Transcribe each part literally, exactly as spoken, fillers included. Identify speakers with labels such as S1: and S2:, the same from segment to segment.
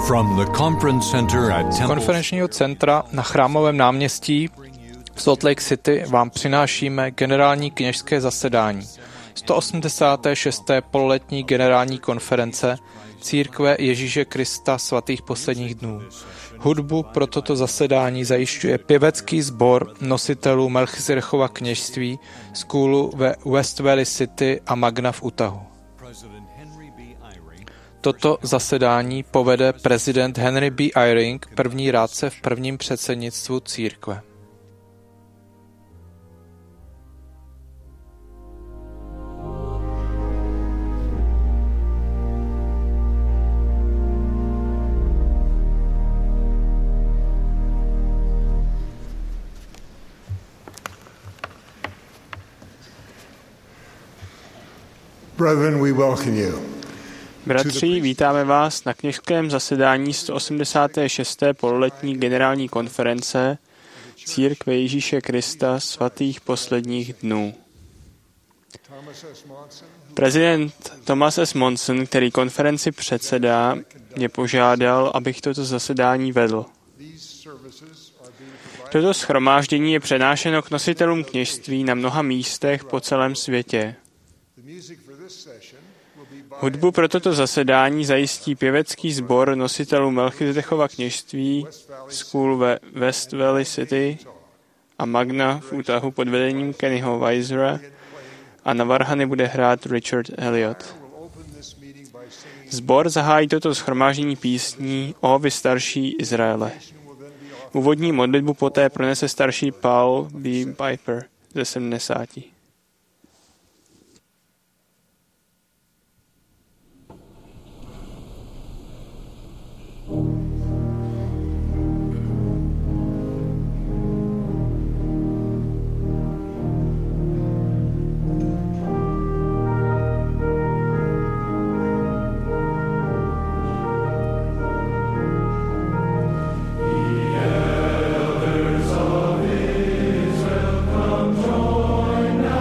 S1: From the conference center at
S2: Z konferenčního centra na Chrámovém náměstí v Salt Lake City vám přinášíme generální kněžské zasedání sto osmdesáté šesté pololetní generální konference Církve Ježíše Krista svatých posledních dnů. Hudbu pro toto zasedání zajišťuje pěvecký sbor nositelů Melchizedechova kněžství z Kůlu ve West Valley City a Magna v Utahu. Toto zasedání povede prezident Henry B. Eyring, první rádce v prvním předsednictvu církve.
S3: Brethren, we welcome you.
S4: Bratři, vítáme vás na kněžském zasedání sto osmdesáté šesté pololetní generální konference Církve Ježíše Krista svatých posledních dnů. Prezident Thomas S. Monson, který konferenci předsedá, mě požádal, abych toto zasedání vedl. Toto shromáždění je přenášeno k nositelům kněžství na mnoha místech po celém světě. Hudbu pro toto zasedání zajistí pěvecký sbor nositelů Melchizedechova kněžství School ve West Valley City a Magna v Utahu pod vedením Kennyho Weisera a na varhany bude hrát Richard Elliot. Sbor zahájí toto shromáždění písní O vy starší Izraele. Úvodní modlitbu poté pronese starší Paul B. Piper ze sedmdesáti.
S5: Now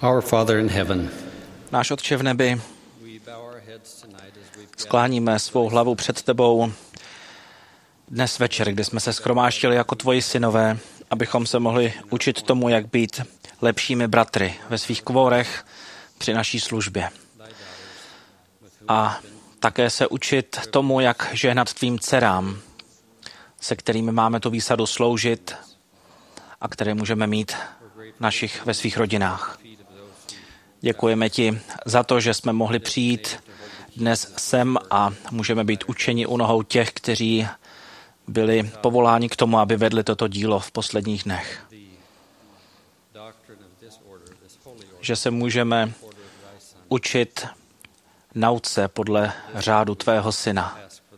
S5: Our Father in heaven,
S6: Náš Otče v nebi, skláníme svou hlavu před tebou dnes večer, kdy jsme se shromáždili jako tvoji synové, abychom se mohli učit tomu, jak být lepšími bratry ve svých kvorech při naší službě. A také se učit tomu, jak žehnat tvým dcerám, se kterými máme tu výsadu sloužit a které můžeme mít našich, ve svých rodinách. Děkujeme ti za to, že jsme mohli přijít dnes sem a můžeme být učeni u nohou těch, kteří byli povoláni k tomu, aby vedli toto dílo v posledních dnech. Že se můžeme učit nauce podle řádu tvého syna.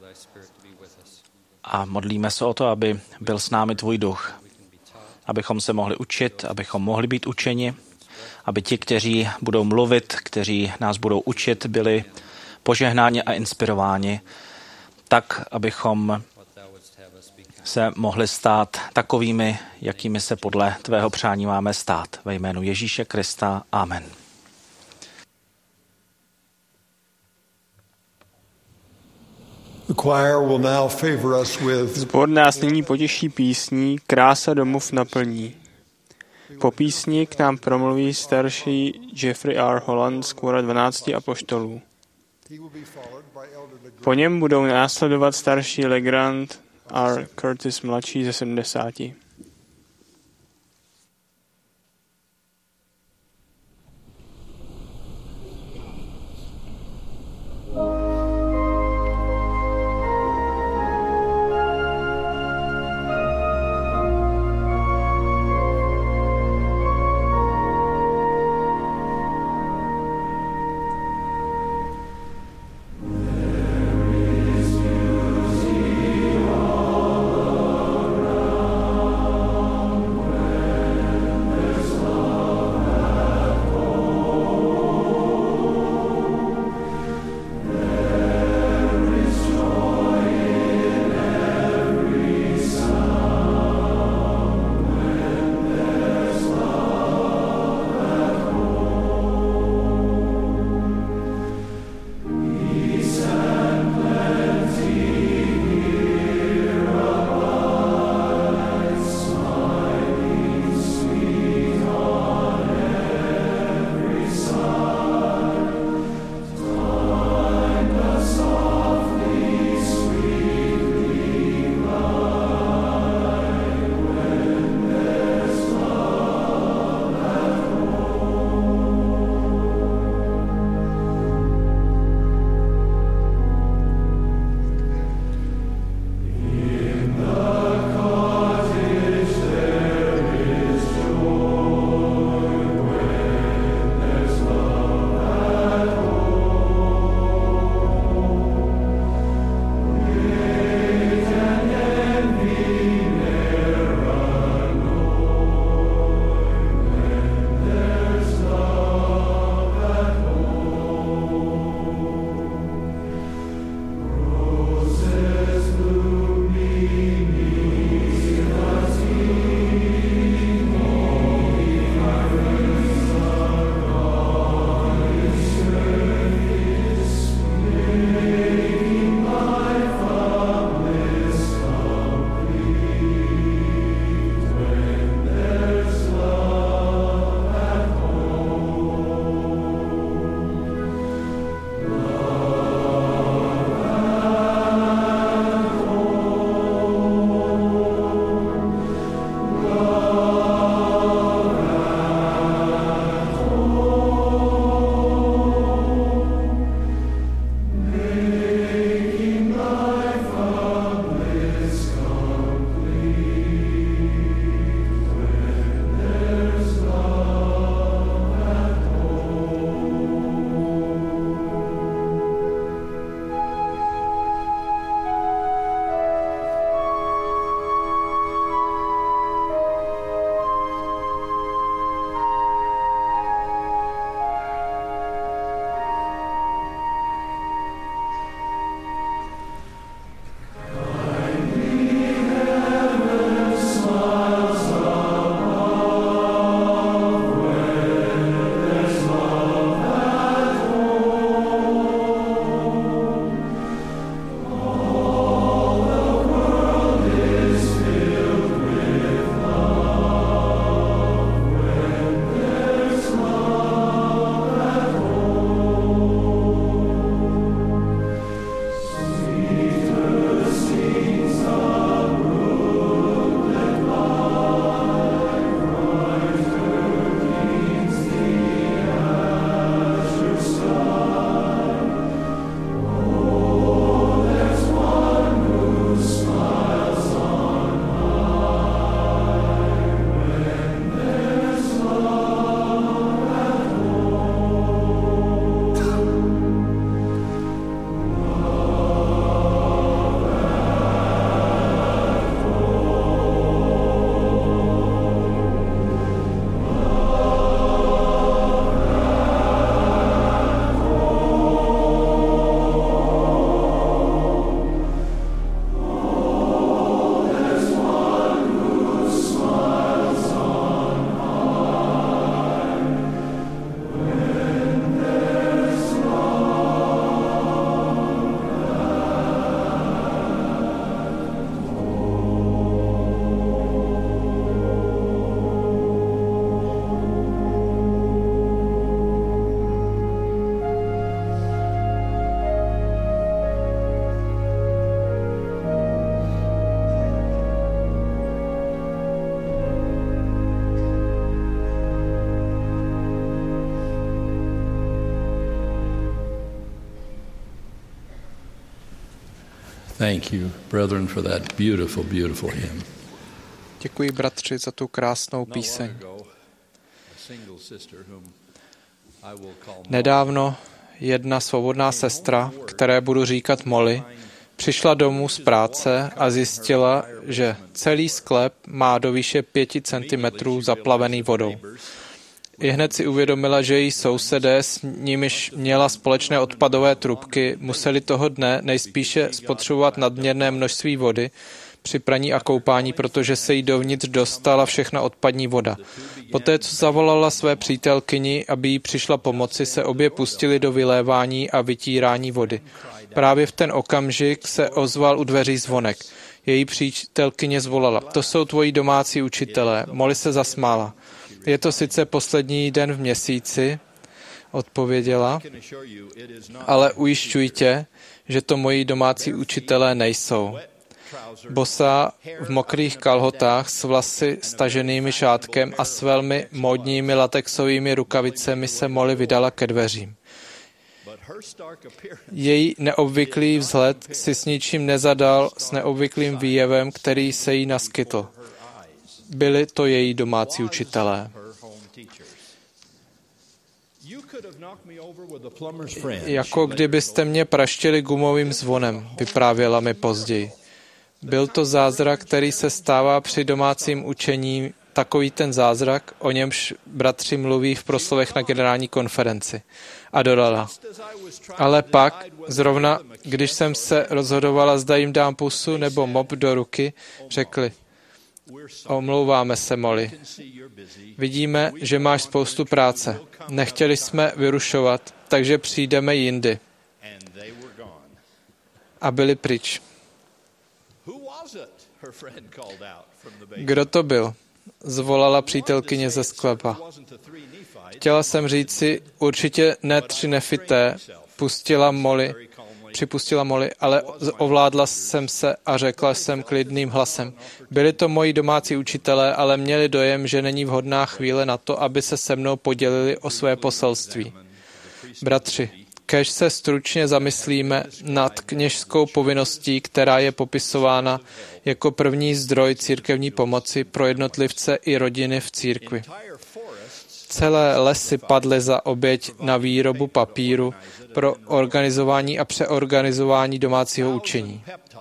S6: A modlíme se o to, aby byl s námi tvůj duch. Abychom se mohli učit, abychom mohli být učeni, aby ti, kteří budou mluvit, kteří nás budou učit, byli požehnáni a inspirováni, tak, abychom se mohli stát takovými, jakými se podle tvého přání máme stát. Ve jménu Ježíše Krista. Amen.
S4: Sbor nás nyní potěší písní Krása domov naplní. Po písni k nám promluví starší Jeffrey R. Holland z kvora dvanácti apoštolů. Po něm budou následovat starší Legrand R. Curtis mladší ze sedmdesáti.
S5: Thank you, brethren, for that beautiful, beautiful hymn.
S2: Děkuji, bratři, za tu krásnou píseň. Nedávno jedna svobodná sestra, které budu říkat Molly, přišla domů z práce a zjistila, že celý sklep má do výše pěti centimetrů zaplavený vodou. Ihned si uvědomila, že její sousedé, s nimiž měla společné odpadové trubky, museli toho dne nejspíše spotřebovat nadměrné množství vody při praní a koupání, protože se jí dovnitř dostala všechna odpadní voda. Poté, co zavolala své přítelkyni, aby jí přišla pomoci, se obě pustili do vylévání a vytírání vody. Právě v ten okamžik se ozval u dveří zvonek. Její přítelkyně zvolala: "To jsou tvoji domácí učitelé." Molly se zasmála. "Je to sice poslední den v měsíci," odpověděla, "ale ujišťuji tě, že to moji domácí učitelé nejsou." Bosá, v mokrých kalhotách, s vlasy staženými šátkem a s velmi módními latexovými rukavicemi se Molly vydala ke dveřím. Její neobvyklý vzhled si s ničím nezadal s neobvyklým výjevem, který se jí naskytl. Byli to její domácí učitelé. Jako kdybyste mě praštili gumovým zvonem, vyprávěla mi později. Byl to zázrak, který se stává při domácím učení, takový ten zázrak, o němž bratři mluví v proslovech na generální konferenci. A dodala: "Ale pak, zrovna když jsem se rozhodovala, zda jim dám pusu nebo mop do ruky, řekli: Omlouváme se, Molly. Vidíme, že máš spoustu práce. Nechtěli jsme vyrušovat, takže přijdeme jindy." A byli pryč. Kdo to byl? Zvolala přítelkyně ze sklepa. Chtěla jsem říci, určitě ne tři nefité, pustila Molly, připustila Molly, ale ovládla jsem se a řekla jsem klidným hlasem: "Byli to moji domácí učitelé, ale měli dojem, že není vhodná chvíle na to, aby se se mnou podělili o své poselství." Bratři, kéž se stručně zamyslíme nad kněžskou povinností, která je popisována jako první zdroj církevní pomoci pro jednotlivce i rodiny v církvi. Celé lesy padly za oběť na výrobu papíru pro organizování a přeorganizování domácího učení.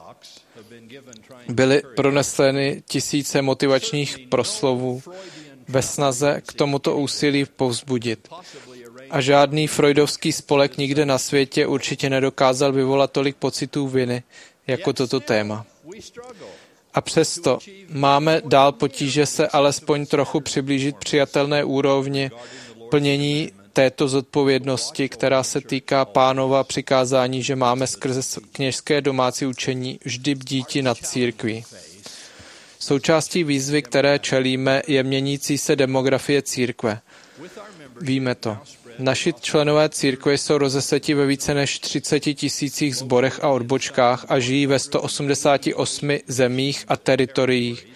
S2: Byly proneseny tisíce motivačních proslovů ve snaze k tomuto úsilí povzbudit. A žádný freudovský spolek nikde na světě určitě nedokázal vyvolat tolik pocitů viny jako toto téma. A přesto máme dál potíže se alespoň trochu přiblížit přijatelné úrovni plnění této zodpovědnosti, která se týká Pánova přikázání, že máme skrze kněžské domácí učení vždy bdíti nad církví. Součástí výzvy, které čelíme, je měnící se demografie církve. Víme to. Naši členové církve jsou rozeseti ve více než třiceti tisících sborech a odbočkách a žijí ve sto osmdesáti osmi zemích a teritoriích.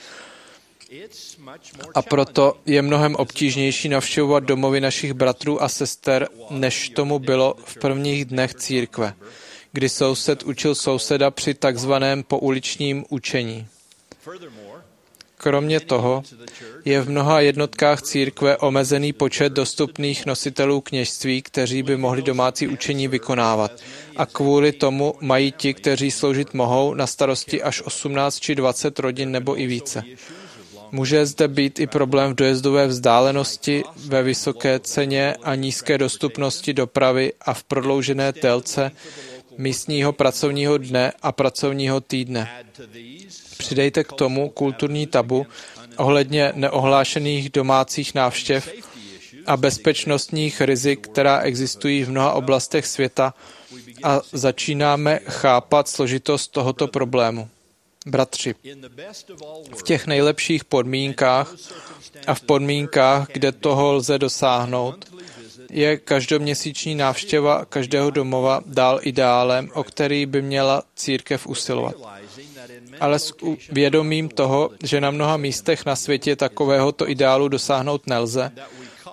S2: A proto je mnohem obtížnější navštěvovat domovy našich bratrů a sester, než tomu bylo v prvních dnech církve, kdy soused učil souseda při takzvaném pouličním učení. Kromě toho je v mnoha jednotkách církve omezený počet dostupných nositelů kněžství, kteří by mohli domácí učení vykonávat. A kvůli tomu mají ti, kteří sloužit mohou, na starosti až osmnáct či dvacet rodin nebo i více. Může zde být i problém v dojezdové vzdálenosti, ve vysoké ceně a nízké dostupnosti dopravy a v prodloužené délce místního pracovního dne a pracovního týdne. Přidejte k tomu kulturní tabu ohledně neohlášených domácích návštěv a bezpečnostních rizik, která existují v mnoha oblastech světa, a začínáme chápat složitost tohoto problému. Bratři, v těch nejlepších podmínkách a v podmínkách, kde toho lze dosáhnout, je každoměsíční návštěva každého domova dál ideálem, o který by měla církev usilovat. Ale s vědomím toho, že na mnoha místech na světě takovéhoto ideálu dosáhnout nelze,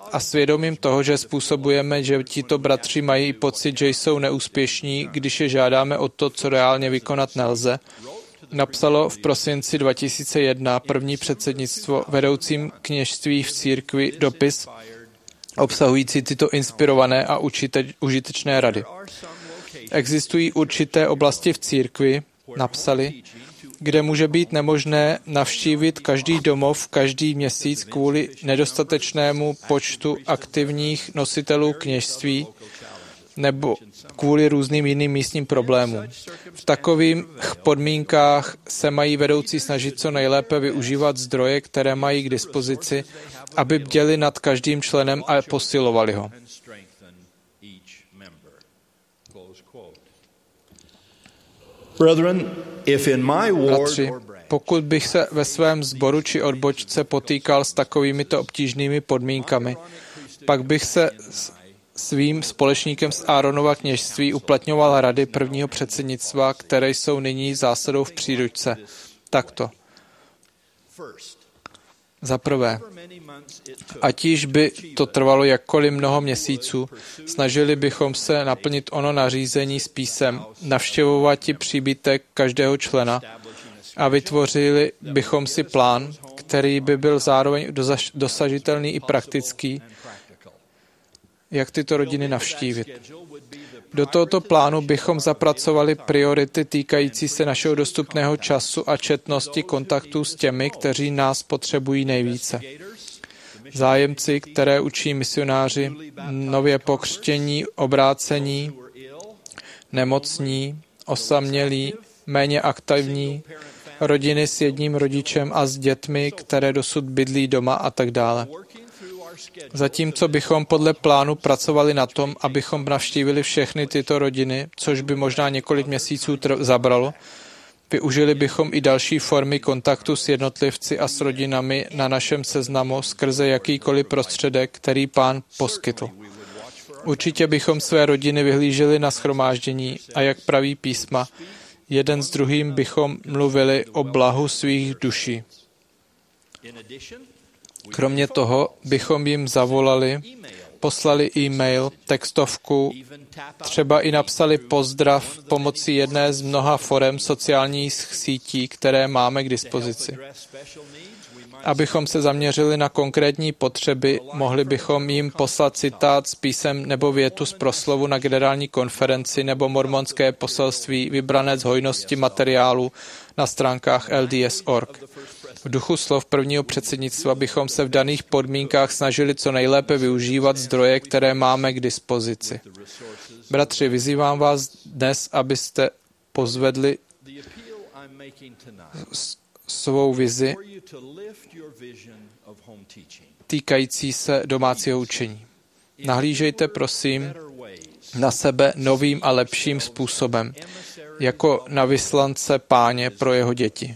S2: a svědomím toho, že způsobujeme, že tito bratři mají pocit, že jsou neúspěšní, když je žádáme o to, co reálně vykonat nelze, napsalo v prosinci dva tisíce jedna první předsednictvo vedoucím kněžství v církvi dopis obsahující tyto inspirované a učite, užitečné rady. Existují určité oblasti v církvi, napsali, kde může být nemožné navštívit každý domov každý měsíc kvůli nedostatečnému počtu aktivních nositelů kněžství nebo kvůli různým jiným místním problémům. V takových podmínkách se mají vedoucí snažit co nejlépe využívat zdroje, které mají k dispozici, aby bděli nad každým členem a posilovali ho. Bratři, pokud bych se ve svém sboru či odbočce potýkal s takovýmito obtížnými podmínkami, pak bych se svým společníkem z Áronova kněžství uplatňoval rady prvního předsednictva, které jsou nyní zásadou v příručce. Takto. Za prvé, ať již by to trvalo jakkoliv mnoho měsíců, snažili bychom se naplnit ono nařízení s písem, navštěvovat příbytek každého člena a vytvořili bychom si plán, který by byl zároveň dosažitelný i praktický, jak tyto rodiny navštívit. Do tohoto plánu bychom zapracovali priority týkající se našeho dostupného času a četnosti kontaktů s těmi, kteří nás potřebují nejvíce. Zájemci, které učí misionáři, nově pokřtění, obrácení, nemocní, osamělí, méně aktivní, rodiny s jedním rodičem a s dětmi, které dosud bydlí doma a tak dále. Zatímco bychom podle plánu pracovali na tom, abychom navštívili všechny tyto rodiny, což by možná několik měsíců tr- zabralo, využili bychom i další formy kontaktu s jednotlivci a s rodinami na našem seznamu skrze jakýkoliv prostředek, který Pán poskytl. Určitě bychom své rodiny vyhlíželi na shromáždění a jak praví písma, jeden s druhým bychom mluvili o blahu svých duší. Kromě toho bychom jim zavolali, poslali e-mail, textovku, třeba i napsali pozdrav pomocí jedné z mnoha forem sociálních sítí, které máme k dispozici. Abychom se zaměřili na konkrétní potřeby, mohli bychom jim poslat citát z písem nebo větu z proslovu na generální konferenci nebo mormonské poselství vybrané z hojnosti materiálu na stránkách L D S tečka org. V duchu slov prvního předsednictva bychom se v daných podmínkách snažili co nejlépe využívat zdroje, které máme k dispozici. Bratři, vyzývám vás dnes, abyste pozvedli svou vizi týkající se domácího učení. Nahlížejte, prosím, na sebe novým a lepším způsobem, jako na vyslance Páně pro jeho děti.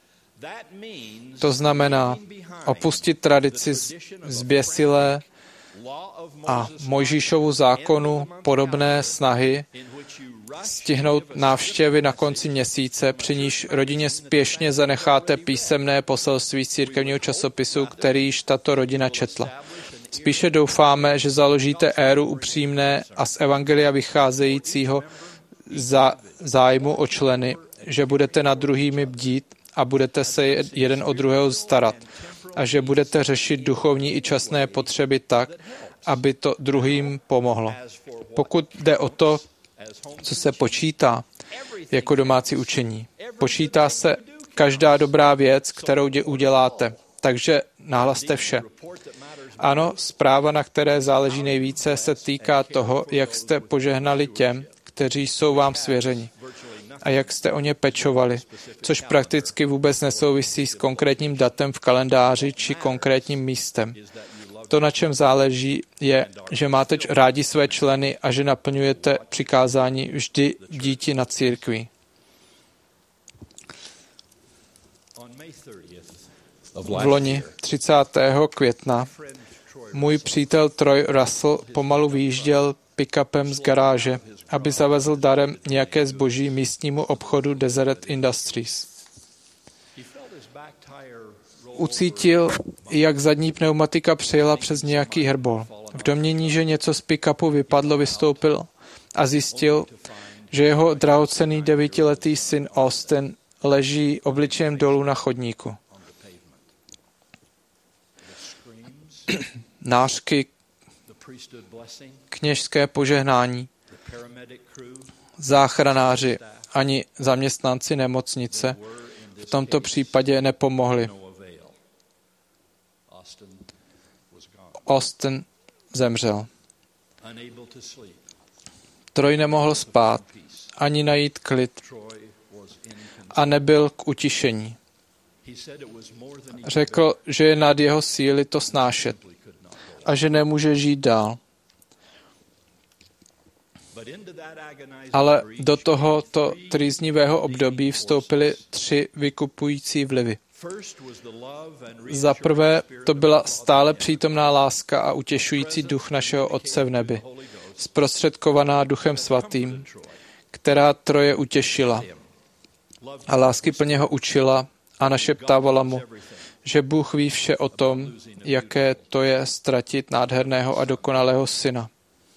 S2: To znamená opustit tradici zběsilé a Mojžíšovu zákonu podobné snahy stihnout návštěvy na konci měsíce, při níž rodině spěšně zanecháte písemné poselství z církevního časopisu, který již tato rodina četla. Spíše doufáme, že založíte éru upřímné a z evangelia vycházejícího za zájmu o členy, že budete nad druhými bdít a budete se jeden o druhého starat a že budete řešit duchovní i časné potřeby tak, aby to druhým pomohlo. Pokud jde o to, co se počítá jako domácí učení, počítá se každá dobrá věc, kterou uděláte, takže nahlaste vše. Ano, zpráva, na které záleží nejvíce, se týká toho, jak jste požehnali těm, kteří jsou vám svěřeni a jak jste o ně pečovali, což prakticky vůbec nesouvisí s konkrétním datem v kalendáři či konkrétním místem. To, na čem záleží, je, že máte rádi své členy a že naplňujete přikázání vždy díti na církvi. V loni třicátého května můj přítel Troy Russell pomalu vyjížděl pick-upem z garáže, aby zavezl darem nějaké zboží místnímu obchodu Deseret Industries. ucítil, jak zadní pneumatika přejela přes nějaký hrbol. V domnění, že něco z pick-upu vypadlo, vystoupil a zjistil, že jeho drahocenný devítiletý syn Austin leží obličejem dolů na chodníku. Nářky, kněžské požehnání, záchranáři ani zaměstnanci nemocnice v tomto případě nepomohli. Austin zemřel. Troy nemohl spát, ani najít klid a nebyl k utišení. Řekl, že je nad jeho síly to snášet a že nemůže žít dál. Ale do tohoto trýznivého období vstoupily tři vykupující vlivy. Za prvé to byla stále přítomná láska a utěšující duch našeho Otce v nebi, zprostředkovaná Duchem Svatým, která Troje utěšila a láskyplně ho učila a našeptávala mu, že Bůh ví vše o tom, jaké to je ztratit nádherného a dokonalého syna.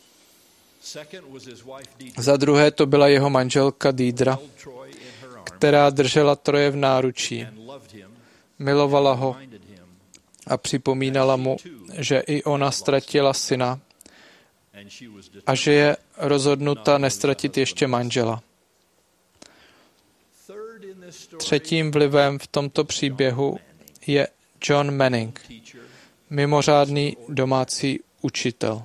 S2: Za druhé to byla jeho manželka Deidra, která držela Troje v náručí. Milovala ho a připomínala mu, že i ona ztratila syna a že je rozhodnuta nestratit ještě manžela. Třetím vlivem v tomto příběhu je John Manning, mimořádný domácí učitel.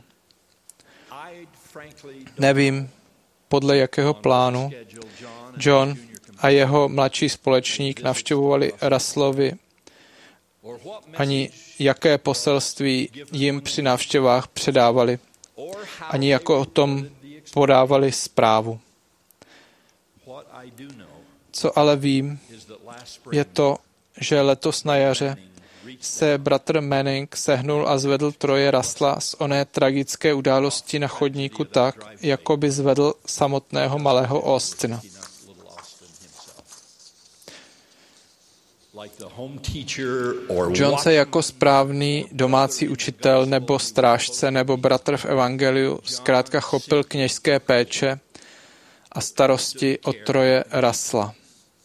S2: Nevím, podle jakého plánu John a jeho mladší společník navštěvovali Russellovi, ani jaké poselství jim při návštěvách předávali, ani jako o tom podávali zprávu. Co ale vím, je to, že letos na jaře se bratr Manning sehnul a zvedl Troje Russella z oné tragické události na chodníku tak, jako by zvedl samotného malého Austina. John se jako správný domácí učitel nebo strážce nebo bratr v evangeliu zkrátka chopil kněžské péče a starosti o Troje Russella.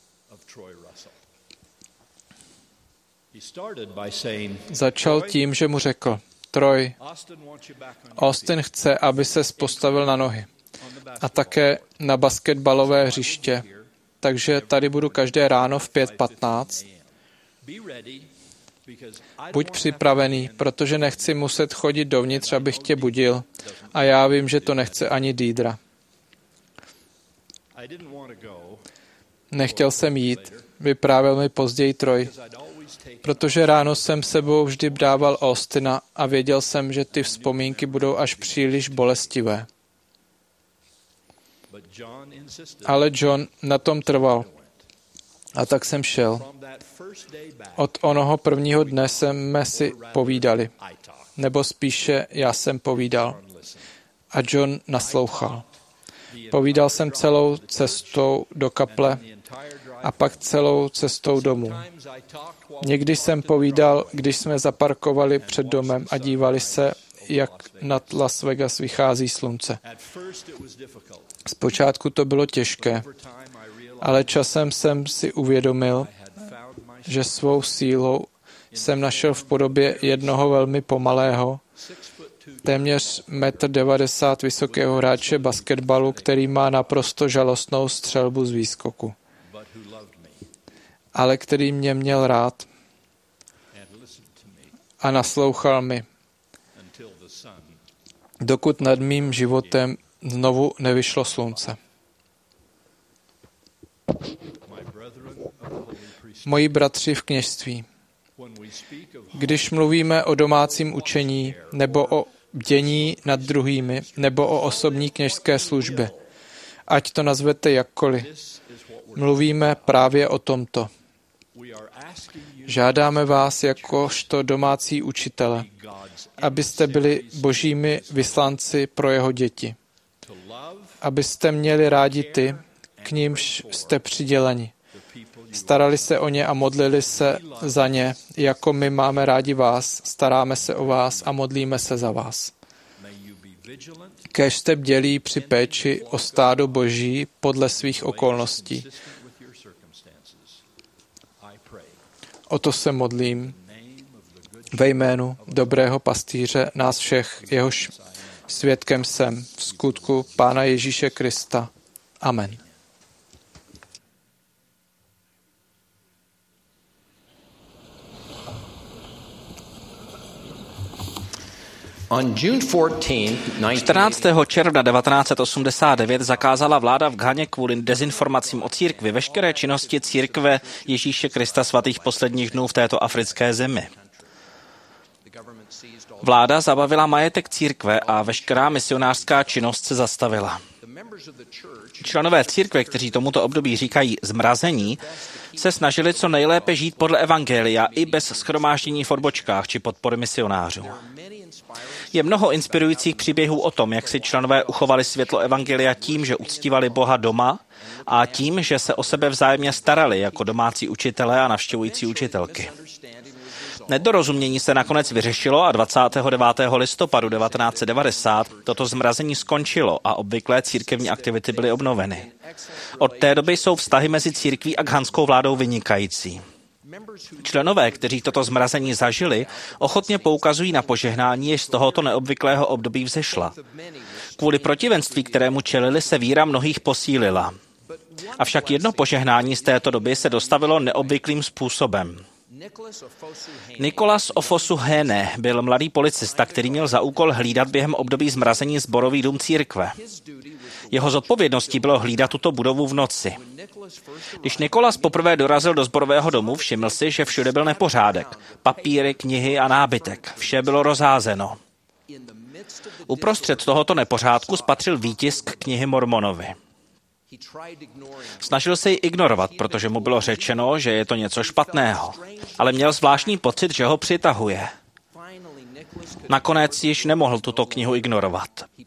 S2: Začal tím, že mu řekl: Troy, Austin chce, aby se postavil na nohy a také na basketbalové hřiště, takže tady budu každé ráno v pět patnáct. Buď připravený, protože nechci muset chodit dovnitř, abych tě budil, a já vím, že to nechce ani Deidra. Nechtěl jsem jít, vyprávěl mi později Troy, protože ráno jsem sebou vždy dával Austina a věděl jsem, že ty vzpomínky budou až příliš bolestivé. Ale John na tom trval. A tak jsem šel. Od onoho prvního dne jsme si povídali. Nebo spíše já jsem povídal. A John naslouchal. Povídal jsem celou cestou do kaple a pak celou cestou domů. Někdy jsem povídal, když jsme zaparkovali před domem a dívali se, jak nad Las Vegas vychází slunce. Zpočátku to bylo těžké, ale časem jsem si uvědomil, že svou sílou jsem našel v podobě jednoho velmi pomalého, téměř metr devadesát vysokého hráče basketbalu, který má naprosto žalostnou střelbu z výskoku, ale který mě měl rád a naslouchal mi, dokud nad mým životem znovu nevyšlo slunce. Moji bratři v kněžství, když mluvíme o domácím učení nebo o bdění nad druhými nebo o osobní kněžské službě, ať to nazvete jakkoliv, mluvíme právě o tomto. Žádáme vás jakožto domácí učitele, abyste byli božími vyslanci pro jeho děti. Abyste měli rádi ty, k nímž jste přiděleni. Starali se o ně a modlili se za ně, jako my máme rádi vás, staráme se o vás a modlíme se za vás. Kéž jste bdělí při péči o stádo Boží podle svých okolností. O to se modlím ve jménu dobrého pastýře nás všech, jehož svědkem jsem v skutku Pána Ježíše Krista. Amen.
S6: čtrnáctého června devatenáct set osmdesát devět zakázala vláda v Ghaně kvůli dezinformacím o církvi veškeré činnosti církve Ježíše Krista svatých posledních dnů v této africké zemi. Vláda zabavila majetek církve a veškerá misionářská činnost se zastavila. Členové církve, kteří tomuto období říkají zmrazení, se snažili co nejlépe žít podle evangelia i bez shromáždění v odbočkách či podpory misionářů. Je mnoho inspirujících příběhů o tom, jak si členové uchovali světlo evangelia tím, že uctívali Boha doma a tím, že se o sebe vzájemně starali jako domácí učitelé a navštěvující učitelky. Nedorozumění se nakonec vyřešilo a dvacátého devátého listopadu devatenáct set devadesát toto zmrazení skončilo a obvyklé církevní aktivity byly obnoveny. Od té doby jsou vztahy mezi církví a ghanskou vládou vynikající. Členové, kteří toto zmrazení zažili, ochotně poukazují na požehnání, jež z tohoto neobvyklého období vzešla. Kvůli protivenství, kterému čelili, se víra mnohých posílila. Avšak jedno požehnání z této doby se dostavilo neobvyklým způsobem. Nicholas Ofosu Hene byl mladý policista, který měl za úkol hlídat během období zmrazení sborový dům církve. Jeho zodpovědností bylo hlídat tuto budovu v noci. Když Nicholas poprvé dorazil do sborového domu, všiml si, že všude byl nepořádek. Papíry, knihy a nábytek. Vše bylo rozházeno. Uprostřed tohoto nepořádku spatřil výtisk knihy Mormonovi. Snažil se ji ignorovat, protože mu bylo řečeno, že je to něco špatného, ale měl zvláštní pocit, že ho přitahuje. Nakonec již nemohl tuto knihu ignorovat.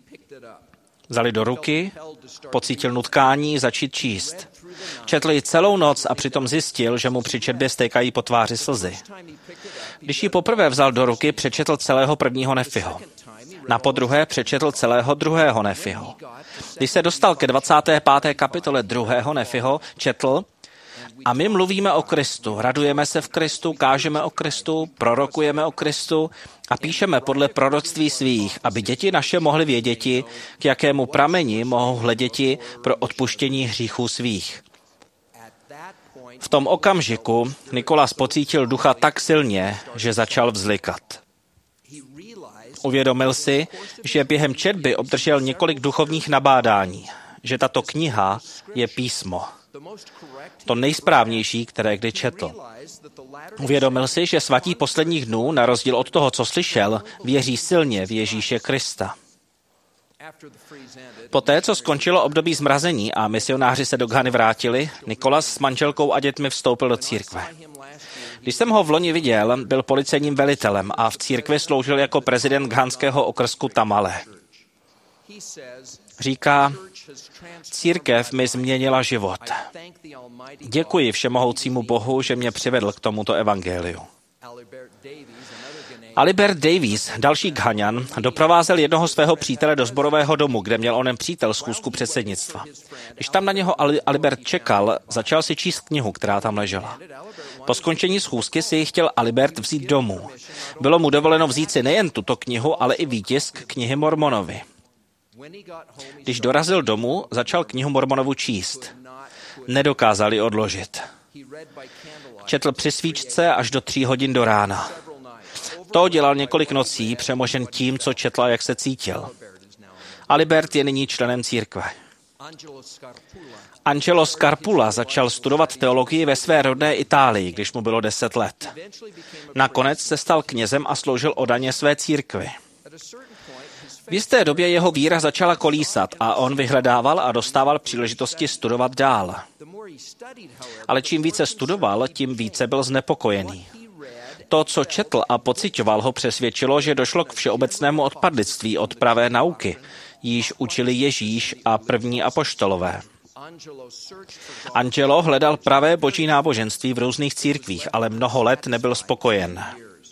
S6: Vzali do ruky, pocítil nutkání začít číst. Četl ji celou noc a přitom zjistil, že mu při četbě stékají po tváři slzy. Když ji poprvé vzal do ruky, přečetl celého prvního Nefiho. Napodruhé přečetl celého druhého Nefiho. Když se dostal ke dvacáté páté kapitole druhého Nefiho, četl: A my mluvíme o Kristu, radujeme se v Kristu, kážeme o Kristu, prorokujeme o Kristu a píšeme podle proroctví svých, aby děti naše mohly věděti, k jakému prameni mohou hleděti pro odpuštění hříchů svých. V tom okamžiku Nikolas pocítil ducha tak silně, že začal vzlikat. Uvědomil si, že během četby obdržel několik duchovních nabádání, že tato kniha je písmo. To nejsprávnější, které kdy četl. Uvědomil si, že svatí posledních dnů, na rozdíl od toho, co slyšel, věří silně v Ježíše Krista. Poté, co skončilo období zmrazení a misionáři se do Ghany vrátili, Nikolas s manželkou a dětmi vstoupil do církve. Když jsem ho v loni viděl, byl policejním velitelem a v církvi sloužil jako prezident ghanského okrsku Tamale. Říká: Církev mi změnila život. Děkuji všemohoucímu Bohu, že mě přivedl k tomuto evangeliu. Alibert Davies, další Ghaňan, doprovázel jednoho svého přítele do sborového domu, kde měl onen přítel schůzku předsednictva. Když tam na něho Alibert čekal, začal si číst knihu, která tam ležela. Po skončení schůzky si ji chtěl Alibert vzít domů. Bylo mu dovoleno vzít si nejen tuto knihu, ale i výtisk knihy Mormonovi. Když dorazil domů, začal knihu Mormonovu číst. Nedokázal ji odložit. Četl při svíčce až do tří hodin do rána. To dělal několik nocí, přemožen tím, co četl a jak se cítil. Alibert je nyní členem církve. Angelo Scarpula začal studovat teologii ve své rodné Itálii, když mu bylo deset let. Nakonec se stal knězem a sloužil oddaně své církvi. V jisté době jeho víra začala kolísat a on vyhledával a dostával příležitosti studovat dál. Ale čím více studoval, tím více byl znepokojený. To, co četl a pociťoval, ho přesvědčilo, že došlo k všeobecnému odpadlictví od pravé nauky, již učili Ježíš a první apoštolové. Angelo hledal pravé boží náboženství v různých církvích, ale mnoho let nebyl spokojen.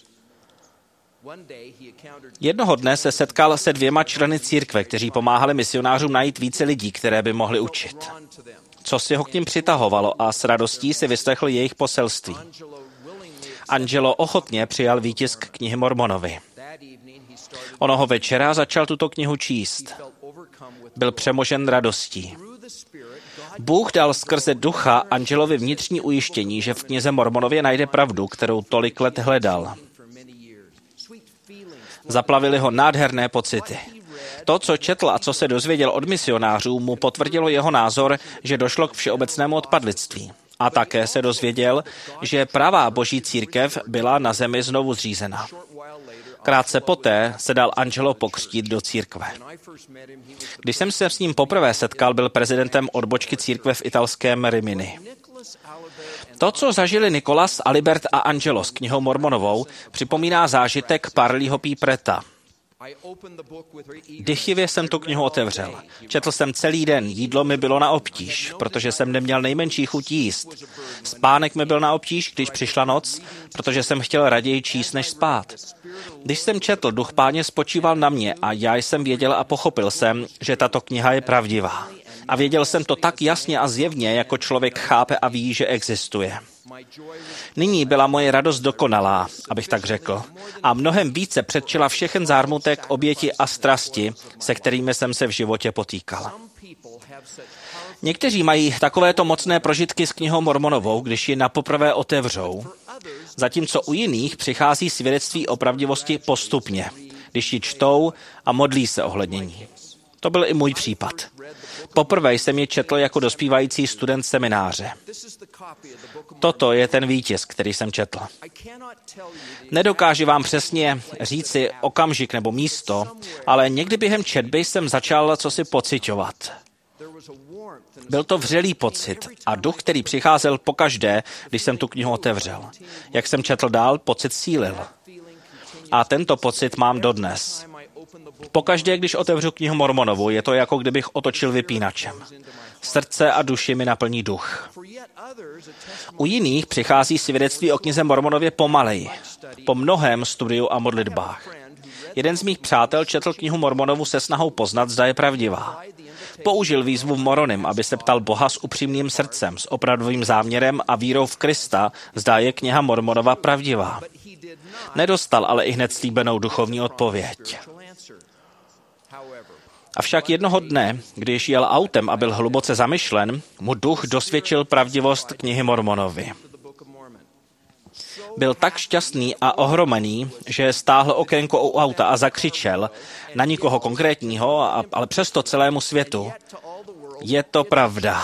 S6: Jednoho dne se setkal se dvěma členy církve, kteří pomáhali misionářům najít více lidí, které by mohli učit. Co si ho k nim přitahovalo a s radostí si vyslechl jejich poselství. Angelo ochotně přijal výtisk knihy Mormonovy. Onoho večera začal tuto knihu číst. Byl přemožen radostí. Bůh dal skrze ducha Angelovi vnitřní ujištění, že v knize Mormonově najde pravdu, kterou tolik let hledal. Zaplavily ho nádherné pocity. To, co četl a co se dozvěděl od misionářů, mu potvrdilo jeho názor, že došlo k všeobecnému odpadlictví. A také se dozvěděl, že pravá boží církev byla na zemi znovu zřízena. Krátce poté se dal Angelo pokřtít do církve. Když jsem se s ním poprvé setkal, byl prezidentem odbočky církve v italském Rimini. To, co zažili Nicholas, Alibert a Angelo s knihou Mormonovou, připomíná zážitek Parleyho P. Pretta. Dychtivě jsem tu knihu otevřel. Četl jsem celý den, jídlo mi bylo na obtíž, protože jsem neměl nejmenší chuť jíst. Spánek mi byl na obtíž, když přišla noc, protože jsem chtěl raději číst, než spát. Když jsem četl, duch Páně spočíval na mě a já jsem věděl a pochopil jsem, že tato kniha je pravdivá. A věděl jsem to tak jasně a zjevně, jako člověk chápe a ví, že existuje. Nyní byla moje radost dokonalá, abych tak řekl, a mnohem více předčila všechen zármutek, oběti a strasti, se kterými jsem se v životě potýkal. Někteří mají takovéto mocné prožitky s knihou Mormonovou, když ji napoprvé otevřou, zatímco u jiných přichází svědectví o pravdivosti postupně, když ji čtou a modlí se ohledně ní. To byl i můj případ. Poprvé jsem ji četl jako dospívající student semináře. Toto je ten výtisk, který jsem četl. Nedokážu vám přesně říci okamžik nebo místo, ale někdy během četby jsem začal cosi pociťovat. Byl to vřelý pocit a duch, který přicházel pokaždé, když jsem tu knihu otevřel. Jak jsem četl dál, pocit sílil. A tento pocit mám dodnes. Pokaždé, když otevřu knihu Mormonovu, je to jako kdybych otočil vypínačem. Srdce a duši mi naplní duch. U jiných přichází svědectví o knize Mormonově pomaleji, po mnohém studiu a modlitbách. Jeden z mých přátel četl knihu Mormonovu se snahou poznat, zda je pravdivá. Použil výzvu Moronim, aby se ptal Boha s upřímným srdcem, s opravdovým záměrem a vírou v Krista, zda je kniha Mormonova pravdivá. Nedostal ale i hned slíbenou duchovní odpověď. Avšak jednoho dne, když jel autem a byl hluboce zamyšlen, mu duch dosvědčil pravdivost knihy Mormonovy. Byl tak šťastný a ohromený, že stáhl okénko u auta a zakřičel na nikoho konkrétního, ale přesto celému světu. Je to pravda.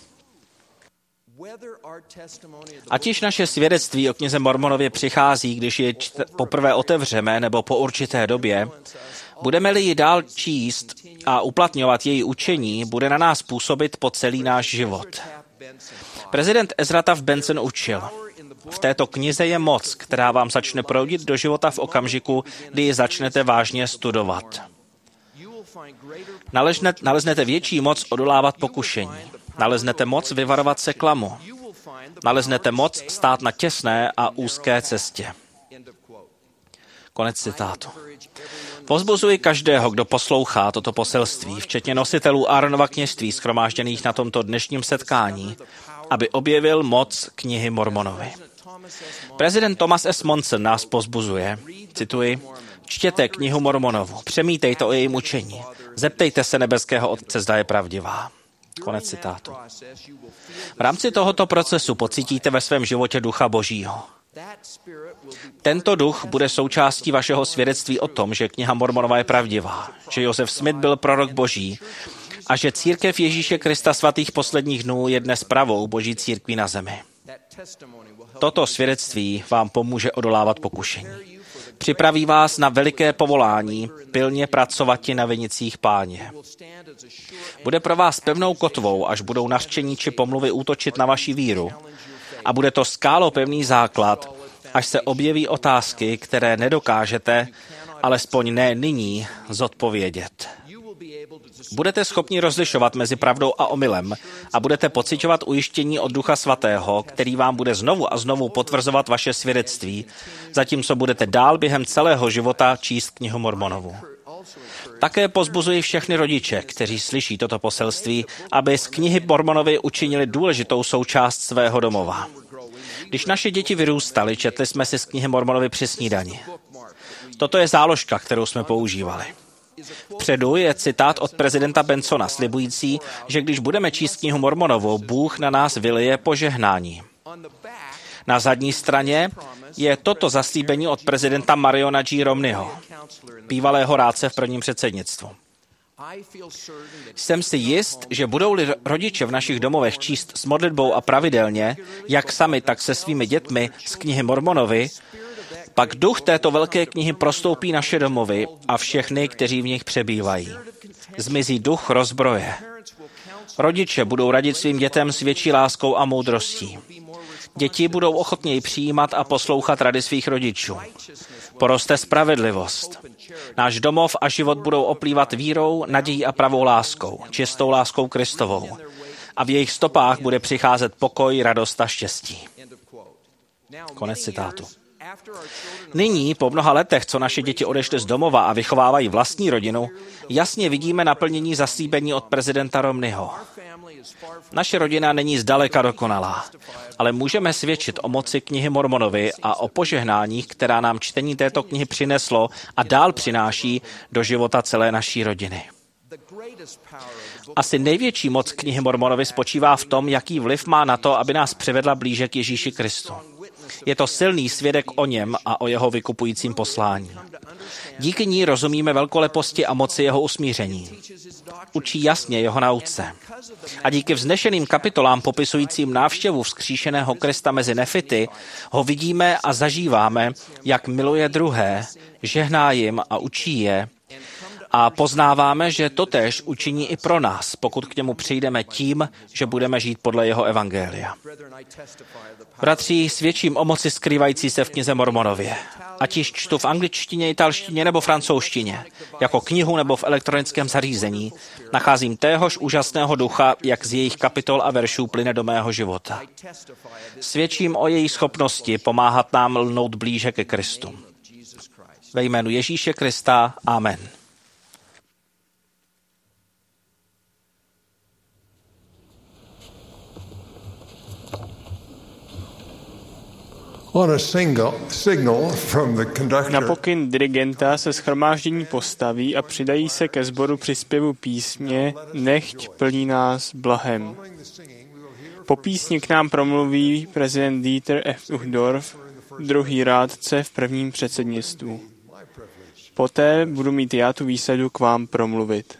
S6: Ať již naše svědectví o knize Mormonově přichází, když ji poprvé otevřeme nebo po určité době, budeme-li ji dál číst a uplatňovat její učení, bude na nás působit po celý náš život. Prezident Ezra Taft Benson učil: v této knize je moc, která vám začne proudit do života v okamžiku, kdy ji začnete vážně studovat. Naležne, naleznete větší moc odolávat pokušení. Naleznete moc vyvarovat se klamu. Naleznete moc stát na těsné a úzké cestě. Konec citátu. Povzbuzuji každého, kdo poslouchá toto poselství, včetně nositelů Aaronova kněžství shromážděných na tomto dnešním setkání, aby objevil moc knihy Mormonovy. Prezident Thomas S. Monson nás povzbuzuje, cituji, čtěte knihu Mormonovu, přemítejte o jejím učení, zeptejte se nebeského Otce, zda je pravdivá. Konec citátu. V rámci tohoto procesu pocítíte ve svém životě ducha Božího. Tento duch bude součástí vašeho svědectví o tom, že kniha Mormonova je pravdivá, že Joseph Smith byl prorok Boží a že církev Ježíše Krista svatých posledních dnů je dnes pravou Boží církví na zemi. Toto svědectví vám pomůže odolávat pokušení. Připraví vás na veliké povolání pilně pracovati na vinicích Páně. Bude pro vás pevnou kotvou, až budou nařčení či pomluvy útočit na vaši víru. A bude to skálopevný základ, až se objeví otázky, které nedokážete, alespoň ne nyní, zodpovědět. Budete schopni rozlišovat mezi pravdou a omylem a budete pociťovat ujištění od Ducha Svatého, který vám bude znovu a znovu potvrzovat vaše svědectví, zatímco budete dál během celého života číst knihu Mormonovu. Také pozbuzuji všechny rodiče, kteří slyší toto poselství, aby z knihy Mormonovy učinili důležitou součást svého domova. Když naše děti vyrůstaly, četli jsme si z knihy Mormonovy při snídani. Toto je záložka, kterou jsme používali. Vpředu je citát od prezidenta Bensona slibující, že když budeme číst knihu Mormonovu, Bůh na nás vylije požehnání. Na zadní straně je toto zaslíbení od prezidenta Mariona G. Romneyho, bývalého rádce v prvním předsednictvu. Jsem si jist, že budou-li rodiče v našich domovech číst s modlitbou a pravidelně, jak sami, tak se svými dětmi z knihy Mormonovy, pak duch této velké knihy prostoupí naše domovy a všechny, kteří v nich přebývají. Zmizí duch rozbroje. Rodiče budou radit svým dětem s větší láskou a moudrostí. Děti budou ochotněji přijímat a poslouchat rady svých rodičů. Poroste spravedlivost. Náš domov a život budou oplývat vírou, nadějí a pravou láskou, čistou láskou Kristovou. A v jejich stopách bude přicházet pokoj, radost a štěstí. Konec citátu. Nyní, po mnoha letech, co naše děti odešly z domova a vychovávají vlastní rodinu, jasně vidíme naplnění zaslíbení od prezidenta Romneyho. Naše rodina není zdaleka dokonalá, ale můžeme svědčit o moci knihy Mormonovy a o požehnáních, která nám čtení této knihy přineslo a dál přináší do života celé naší rodiny. Asi největší moc knihy Mormonovy spočívá v tom, jaký vliv má na to, aby nás přivedla blíže k Ježíši Kristu. Je to silný svědek o něm a o jeho vykupujícím poslání. Díky ní rozumíme velkoleposti a moci jeho usmíření. Učí jasně jeho nauce. A díky vznešeným kapitolám popisujícím návštěvu vzkříšeného Krista mezi nefity, ho vidíme a zažíváme, jak miluje druhé, žehná jim a učí je, a poznáváme, že totéž učiní i pro nás, pokud k němu přijdeme tím, že budeme žít podle jeho evangelia. Bratři, svědčím o moci skrývající se v knize Mormonově. Ať již čtu v angličtině, italštině nebo francouzštině, jako knihu nebo v elektronickém zařízení, nacházím téhož úžasného ducha, jak z jejich kapitol a veršů plyne do mého života. Svědčím o její schopnosti pomáhat nám lnout blíže ke Kristu. Ve jménu Ježíše Krista. Amen.
S4: Na pokyn dirigenta se shromáždění postaví a přidají se ke sboru při zpěvu písně Nechť plní nás blahem. Po písni k nám promluví prezident Dieter F. Uchtdorf, druhý rádce v prvním předsednictvu. Poté budu mít já tu výsadu k vám promluvit.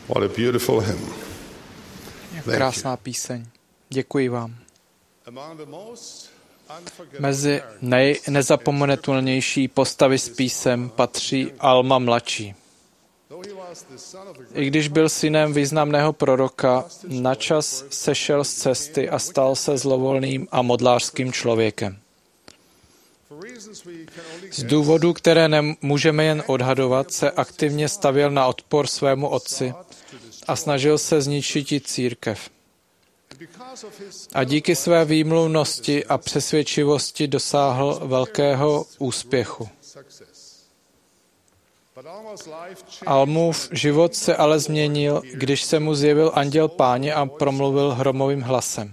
S3: What a beautiful hymn.
S2: Krásná píseň. Děkuji vám. Mezi nejnezapomenutelnější postavy z písem patří Alma mladší. I když byl synem významného proroka, načas sešel z cesty a stal se zlovolným a modlářským člověkem. Z důvodů, které nemůžeme jen odhadovat, se aktivně stavěl na odpor svému otci a snažil se zničit církev. A díky své výmluvnosti a přesvědčivosti dosáhl velkého úspěchu. Almův život se ale změnil, když se mu zjevil anděl Páně a promluvil hromovým hlasem.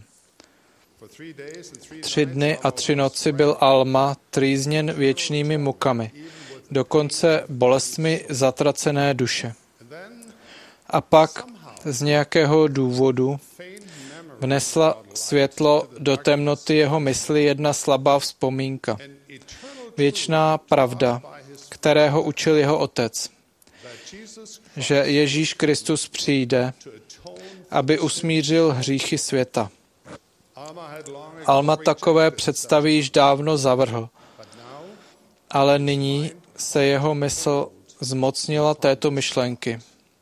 S2: Tři dny a tři noci byl Alma trýzněn věčnými mukami, dokonce bolestmi zatracené duše. A pak z nějakého důvodu vnesla světlo do temnoty jeho mysli jedna slabá vzpomínka. Věčná pravda, kterého učil jeho otec, že Ježíš Kristus přijde, aby usmířil hříchy světa. Alma takové představy již dávno zavrhl, ale nyní se jeho mysl zmocnila této myšlenky.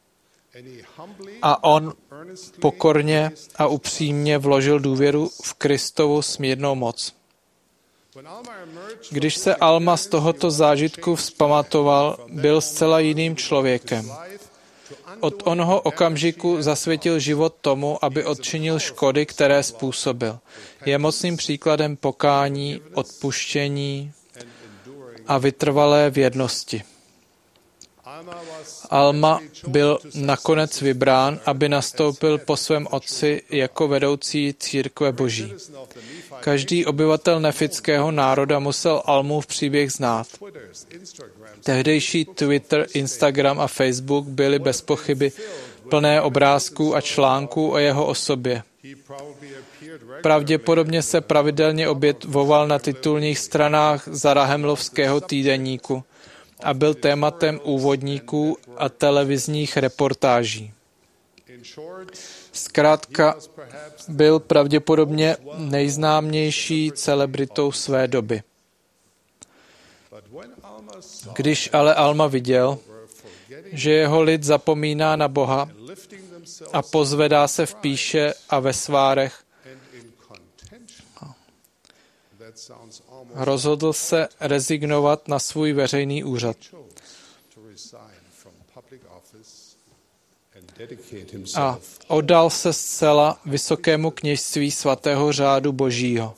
S2: A on pokorně a upřímně vložil důvěru v Kristovu smírnou moc. Když se Alma z tohoto zážitku vzpamatoval, byl zcela jiným člověkem. Od onoho okamžiku zasvětil život tomu, aby odčinil škody, které způsobil. Je mocným příkladem pokání, odpuštění a vytrvalé věrnosti. Alma byl nakonec vybrán, aby nastoupil po svém otci jako vedoucí církve Boží. Každý obyvatel nefického národa musel Almův příběh znát. Tehdejší Twitter, Instagram a Facebook byly bez pochyby plné obrázků a článků o jeho osobě. Pravděpodobně se pravidelně objevoval na titulních stranách Zarahemlovského týdeníku a byl tématem úvodníků a televizních reportáží. Zkrátka byl pravděpodobně nejznámější celebritou své doby. Když ale Alma viděl, že jeho lid zapomíná na Boha a pozvedá se v pýše a ve svárech, rozhodl se rezignovat na svůj veřejný úřad a oddal se zcela vysokému kněžství svatého řádu Božího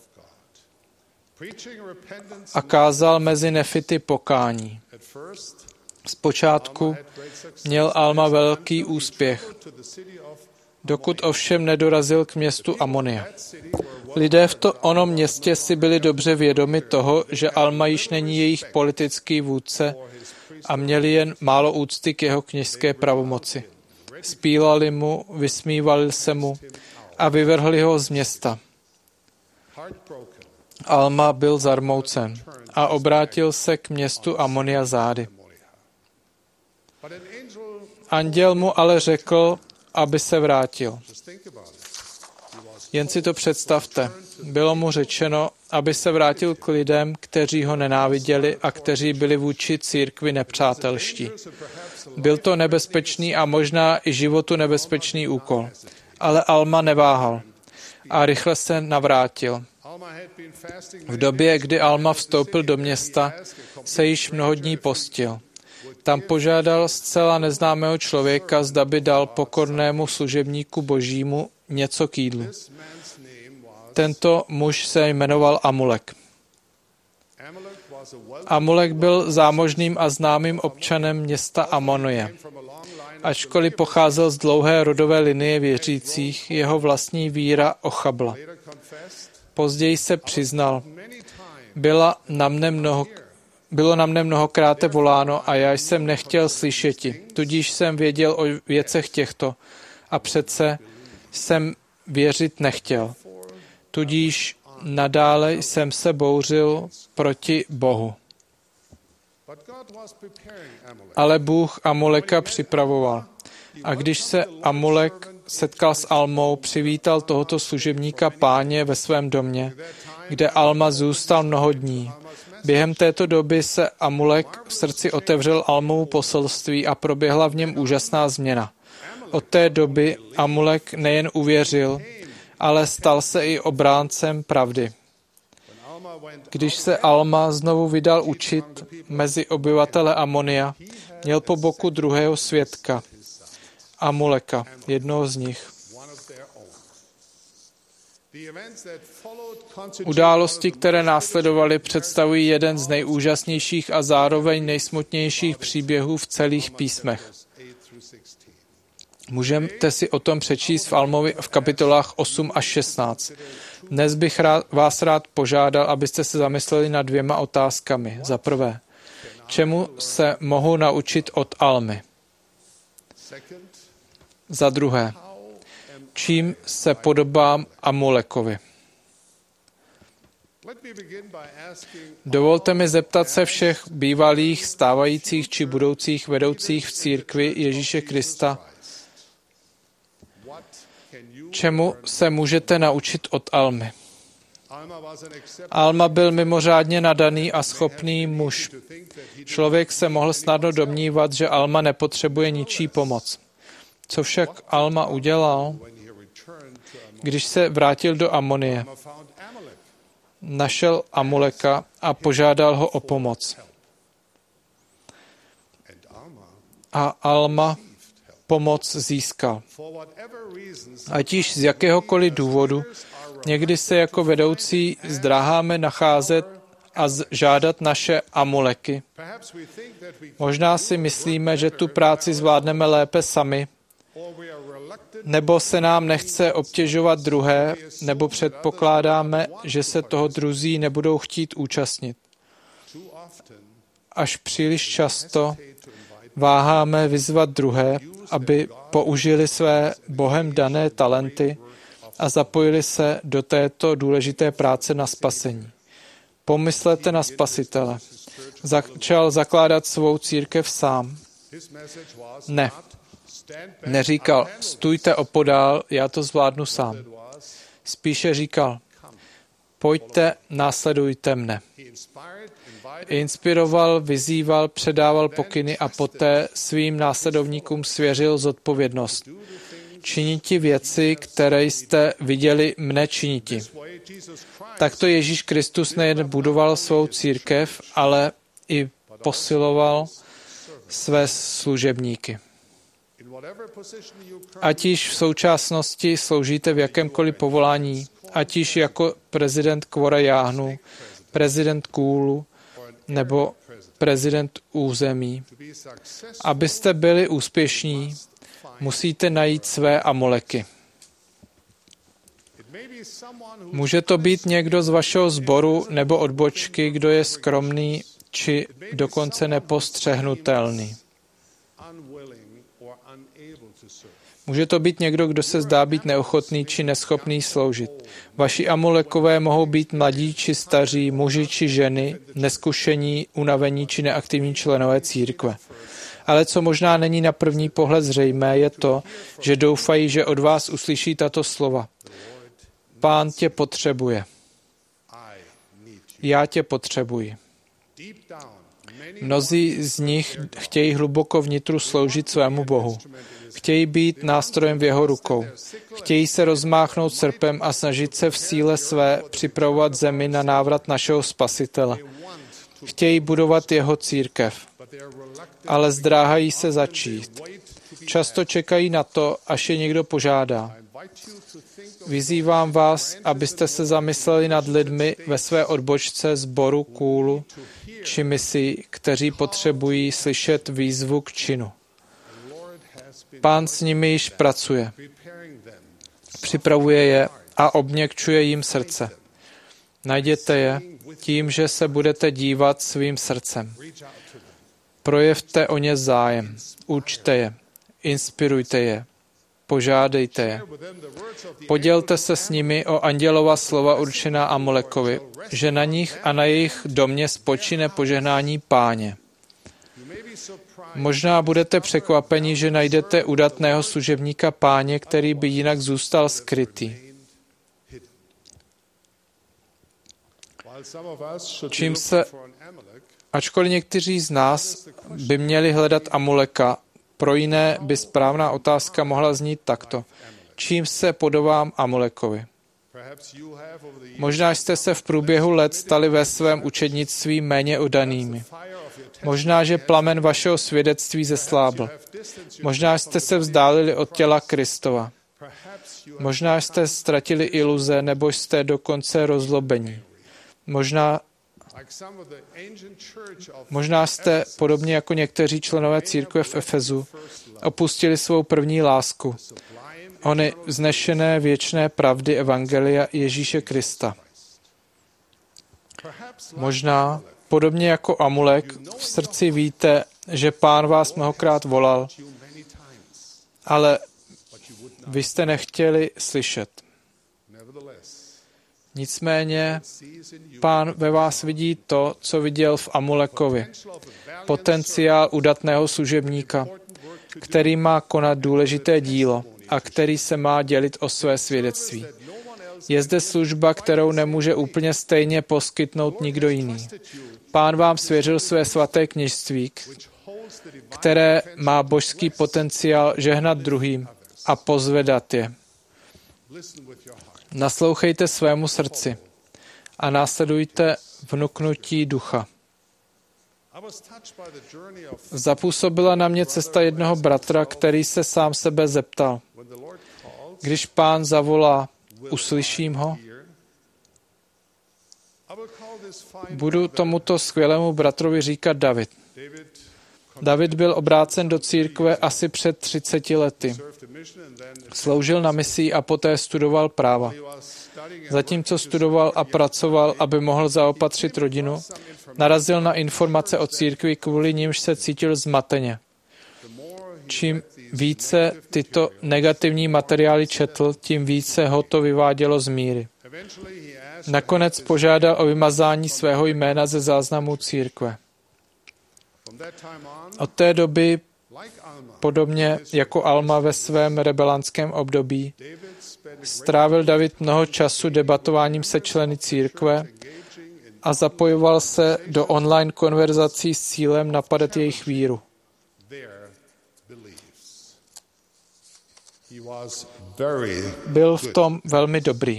S2: a kázal mezi nefity pokání. Zpočátku měl Alma velký úspěch, dokud ovšem nedorazil k městu Amonia. Lidé v to onom městě si byli dobře vědomi toho, že Alma již není jejich politický vůdce a měli jen málo úcty k jeho kněžské pravomoci. Spílali mu, vysmívali se mu a vyvrhli ho z města. Alma byl zarmoucen a obrátil se k městu Amonia zády. Anděl mu ale řekl, aby se vrátil. Jen si to představte. Bylo mu řečeno, aby se vrátil k lidem, kteří ho nenáviděli a kteří byli vůči církvi nepřátelští. Byl to nebezpečný a možná i životu nebezpečný úkol. Ale Alma neváhal a rychle se navrátil. V době, kdy Alma vstoupil do města, se již mnoho dní postil. Tam požádal zcela neznámého člověka, zda by dal pokornému služebníku Božímu něco k jídlu. Tento muž se jmenoval Amulek. Amulek byl zámožným a známým občanem města Amonie. Ačkoliv pocházel z dlouhé rodové linie věřících, jeho vlastní víra ochabla. Později se přiznal, byla na mne mnoho, bylo na mne mnohokrát voláno a já jsem nechtěl slyšeti, tudíž jsem věděl o věcech těchto a přece jsem věřit nechtěl. Tudíž nadále jsem se bouřil proti Bohu. Ale Bůh Amuleka připravoval. A když se Amulek setkal s Almou, přivítal tohoto služebníka páně ve svém domě, kde Alma zůstal mnoho dní. Během této doby se Amulek v srdci otevřel Almovu poselství a proběhla v něm úžasná změna. Od té doby Amulek nejen uvěřil, ale stal se i obráncem pravdy. Když se Alma znovu vydal učit mezi obyvatele Amonia, měl po boku druhého svědka, Amuleka, jednoho z nich. Události, které následovaly, představují jeden z nejúžasnějších a zároveň nejsmutnějších příběhů v celých písmech. Můžete si o tom přečíst v Almovi v kapitolách osm až šestnáct. Dnes bych rád, vás rád požádal, abyste se zamysleli nad dvěma otázkami. Za prvé, čemu se mohu naučit od Almy? Za druhé, čím se podobám Amulekovi? Dovolte mi zeptat se všech bývalých, stávajících či budoucích vedoucích v církvi Ježíše Krista, čemu se můžete naučit od Almy? Alma byl mimořádně nadaný a schopný muž. Člověk se mohl snadno domnívat, že Alma nepotřebuje ničí pomoc. Co však Alma udělal, když se vrátil do Amonie? Našel Amuleka a požádal ho o pomoc. A Alma pomoc získal. Ať již z jakéhokoliv důvodu, někdy se jako vedoucí zdráháme nacházet a žádat naše Amuleky. Možná si myslíme, že tu práci zvládneme lépe sami, nebo se nám nechce obtěžovat druhé, nebo předpokládáme, že se toho druzí nebudou chtít účastnit. Až příliš často váháme vyzvat druhé, aby použili své Bohem dané talenty a zapojili se do této důležité práce na spasení. Pomyslete na Spasitele. Začal zakládat svou církev sám. Ne. Neříkal, stůjte opodál, já to zvládnu sám. Spíše říkal, pojďte, následujte mne. Inspiroval, vyzýval, předával pokyny a poté svým následovníkům svěřil zodpovědnost. Činiti věci, které jste viděli mne činiti. Takto Ježíš Kristus nejen budoval svou církev, ale i posiloval své služebníky. Ať již v současnosti sloužíte v jakémkoliv povolání, ať již jako prezident Kvora Jáhnu, prezident Kůlu nebo prezident území. Abyste byli úspěšní, musíte najít své Amuleky. Může to být někdo z vašeho sboru nebo odbočky, kdo je skromný či dokonce nepostřehnutelný. Může to být někdo, kdo se zdá být neochotný či neschopný sloužit. Vaši Amulekové mohou být mladí či staří, muži či ženy, neskušení, unavení či neaktivní členové církve. Ale co možná není na první pohled zřejmé, je to, že doufají, že od vás uslyší tato slova. Pán tě potřebuje. Já tě potřebuji. Mnozí z nich chtějí hluboko vnitru sloužit svému Bohu. Chtějí být nástrojem v jeho rukou. Chtějí se rozmáchnout srpem a snažit se v síle své připravovat zemi na návrat našeho Spasitele. Chtějí budovat jeho církev, ale zdráhají se začít. Často čekají na to, až je někdo požádá. Vyzývám vás, abyste se zamysleli nad lidmi ve své odbočce sboru, kůlu či misi, kteří potřebují slyšet výzvu k činu. Pán s nimi již pracuje. Připravuje je a obměkčuje jim srdce. Najděte je tím, že se budete dívat svým srdcem. Projevte o ně zájem. Učte je. Inspirujte je. Požádejte je. Podělte se s nimi o andělova slova určená Amulekovi, že na nich a na jejich domě spočine požehnání Páně. Možná budete překvapeni, že najdete udatného služebníka Páně, který by jinak zůstal skrytý. Čím se, ačkoliv někteří z nás by měli hledat Amuleka, pro jiné by správná otázka mohla znít takto. Čím se podobám Amulekovi? Možná jste se v průběhu let stali ve svém učednictví méně oddanými. Možná, že plamen vašeho svědectví zeslábl. Možná jste se vzdálili od těla Kristova. Možná jste ztratili iluze, nebo jste dokonce rozlobení. Možná, možná jste, podobně jako někteří členové církve v Efezu, opustili svou první lásku. Ony vznešené věčné pravdy Evangelia Ježíše Krista. Možná, podobně jako Amulek, v srdci víte, že Pán vás mnohokrát volal, ale vy jste nechtěli slyšet. Nicméně Pán ve vás vidí to, co viděl v Amulekovi. Potenciál udatného služebníka, který má konat důležité dílo a který se má dělit o své svědectví. Je zde služba, kterou nemůže úplně stejně poskytnout nikdo jiný. Pán vám svěřil své svaté kněžství, které má božský potenciál žehnat druhým a pozvedat je. Naslouchejte svému srdci a následujte vnuknutí ducha. Zapůsobila na mě cesta jednoho bratra, který se sám sebe zeptal. Když Pán zavolá, uslyším ho? Budu tomuto skvělému bratrovi říkat David. David byl obrácen do církve asi před třiceti lety. Sloužil na misii a poté studoval práva. Zatímco studoval a pracoval, aby mohl zaopatřit rodinu, narazil na informace o církvi, kvůli nímž se cítil zmateně. Čím více tyto negativní materiály četl, tím více ho to vyvádělo z míry. Nakonec požádal o vymazání svého jména ze záznamů církve. Od té doby, podobně jako Alma ve svém rebelantském období, strávil David mnoho času debatováním se členy církve a zapojoval se do online konverzací s cílem napadat jejich víru. Byl v tom velmi dobrý.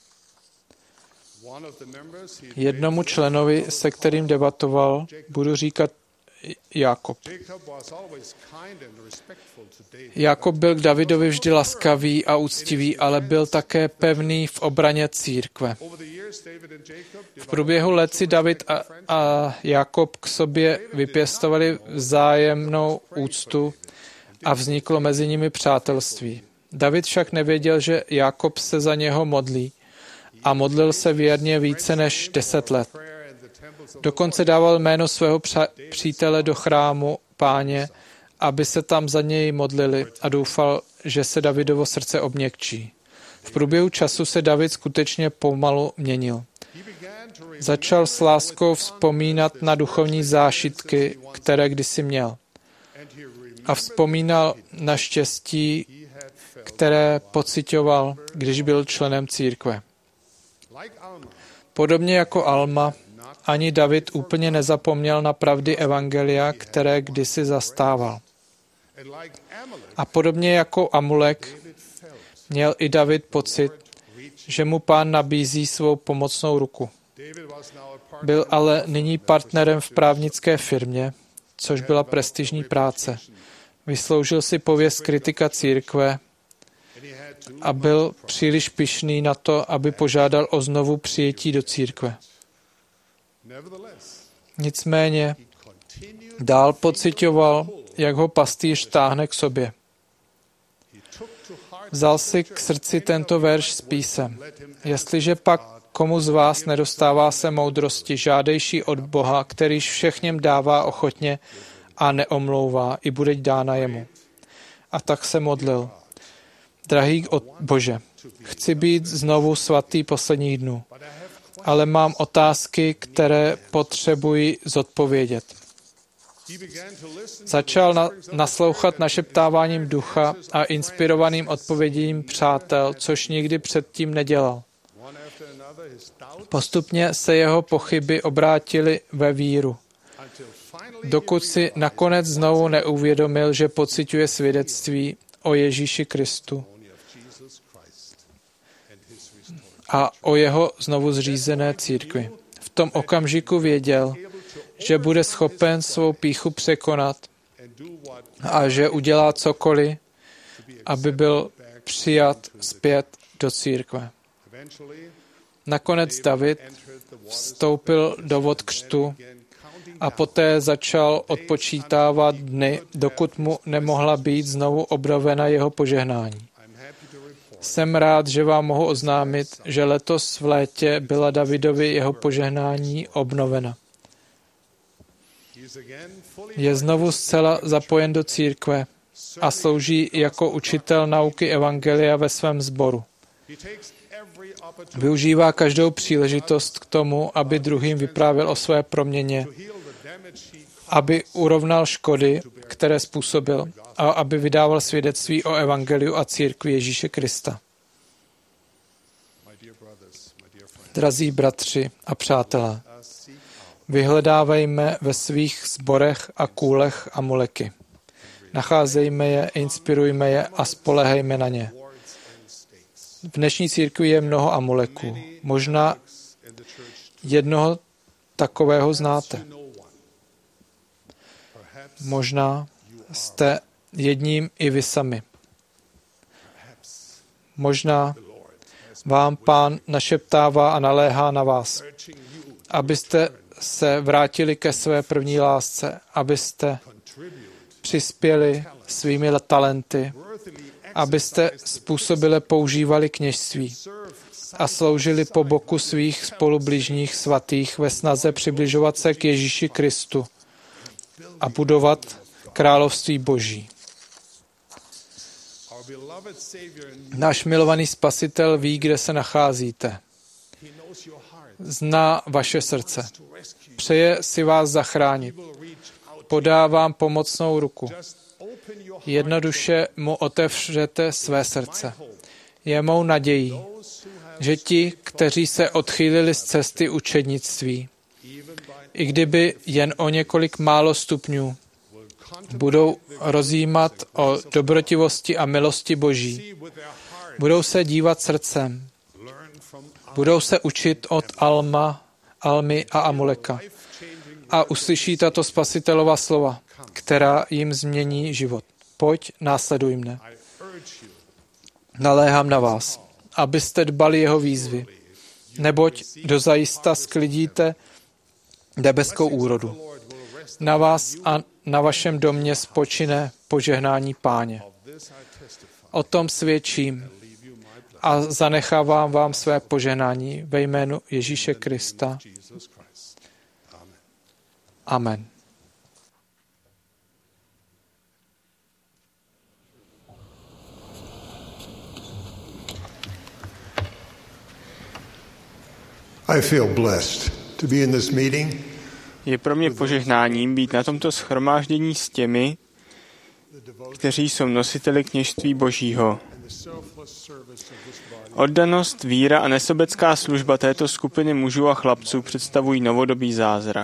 S2: Jednomu členovi, se kterým debatoval, budu říkat Jákob. Jákob byl k Davidovi vždy laskavý a úctivý, ale byl také pevný v obraně církve. V průběhu let si David a, a Jákob k sobě vypěstovali vzájemnou úctu a vzniklo mezi nimi přátelství. David však nevěděl, že Jákob se za něho modlí a modlil se věrně více než deset let. Dokonce dával jméno svého přa- přítele do chrámu Páně, aby se tam za něj modlili a doufal, že se Davidovo srdce obměkčí. V průběhu času se David skutečně pomalu měnil. Začal s láskou vzpomínat na duchovní zážitky, které kdysi měl. A vzpomínal na štěstí, které pocitoval, když byl členem církve. Podobně jako Alma, ani David úplně nezapomněl na pravdy evangelia, které kdysi zastával. A podobně jako Amulek, měl i David pocit, že mu Pán nabízí svou pomocnou ruku. Byl ale nyní partnerem v právnické firmě, což byla prestižní práce. Vysloužil si pověst kritika církve a byl příliš pyšný na to, aby požádal o znovu přijetí do církve. Nicméně dál pocitoval, jak ho pastýř táhne k sobě. Vzal si k srdci tento verš s písem. Jestliže pak komu z vás nedostává se moudrosti, žádejší od Boha, kterýž všechněm dává ochotně a neomlouvá, i bude dána jemu. A tak se modlil. Drahý Bože, chci být znovu svatý posledních dnů, ale mám otázky, které potřebuji zodpovědět. Začal na, naslouchat našeptáváním ducha a inspirovaným odpovědím přátel, což nikdy předtím nedělal. Postupně se jeho pochyby obrátily ve víru, dokud si nakonec znovu neuvědomil, že pociťuje svědectví o Ježíši Kristu a o jeho znovu zřízené církvi. V tom okamžiku věděl, že bude schopen svou pýchu překonat a že udělá cokoliv, aby byl přijat zpět do církve. Nakonec David vstoupil do vod křtu a poté začal odpočítávat dny, dokud mu nemohla být znovu obnovena jeho požehnání. Jsem rád, že vám mohu oznámit, že letos v létě byla Davidovi jeho požehnání obnovena. Je znovu zcela zapojen do církve a slouží jako učitel nauky evangelia ve svém sboru. Využívá každou příležitost k tomu, aby druhým vyprávěl o své proměně, aby urovnal škody, které způsobil, a aby vydával svědectví o evangeliu a církvi Ježíše Krista. Drazí bratři a přátelé, vyhledávejme ve svých sborech a kůlech amuleky. Nacházejme je, inspirujme je a spolehejme na ně. V dnešní církvi je mnoho amuleků. Možná jednoho takového znáte. Možná jste jedním i vy sami. Možná vám Pán našeptává a naléhá na vás, abyste se vrátili ke své první lásce, abyste přispěli svými talenty, abyste způsobile používali kněžství a sloužili po boku svých spolubližních svatých ve snaze přibližovat se k Ježíši Kristu a budovat království Boží. Náš milovaný Spasitel ví, kde se nacházíte. Zná vaše srdce. Přeje si vás zachránit. Podá vám pomocnou ruku. Jednoduše mu otevřete své srdce. Je mou nadějí, že ti, kteří se odchýlili z cesty učednictví, i kdyby jen o několik málo stupňů, budou rozjímat o dobrotivosti a milosti Boží. Budou se dívat srdcem. Budou se učit od Alma, Almy a Amuleka. A uslyší tato spasitelova slova, která jim změní život. Pojď, následuj mne. Naléhám na vás, abyste dbali jeho výzvy, neboť dozajista sklidíte nebeskou úrodu. Na vás a na vašem domě spočine požehnání Páně. O tom svědčím a zanechávám vám své požehnání ve jménu Ježíše Krista. Amen.
S3: I feel blessed to be in this meeting.
S4: Je pro mě požehnáním být na tomto shromáždění s těmi, kteří jsou nositeli kněžství Božího. Oddanost, víra a nesobecká služba této skupiny mužů a chlapců představují novodobý zázrak.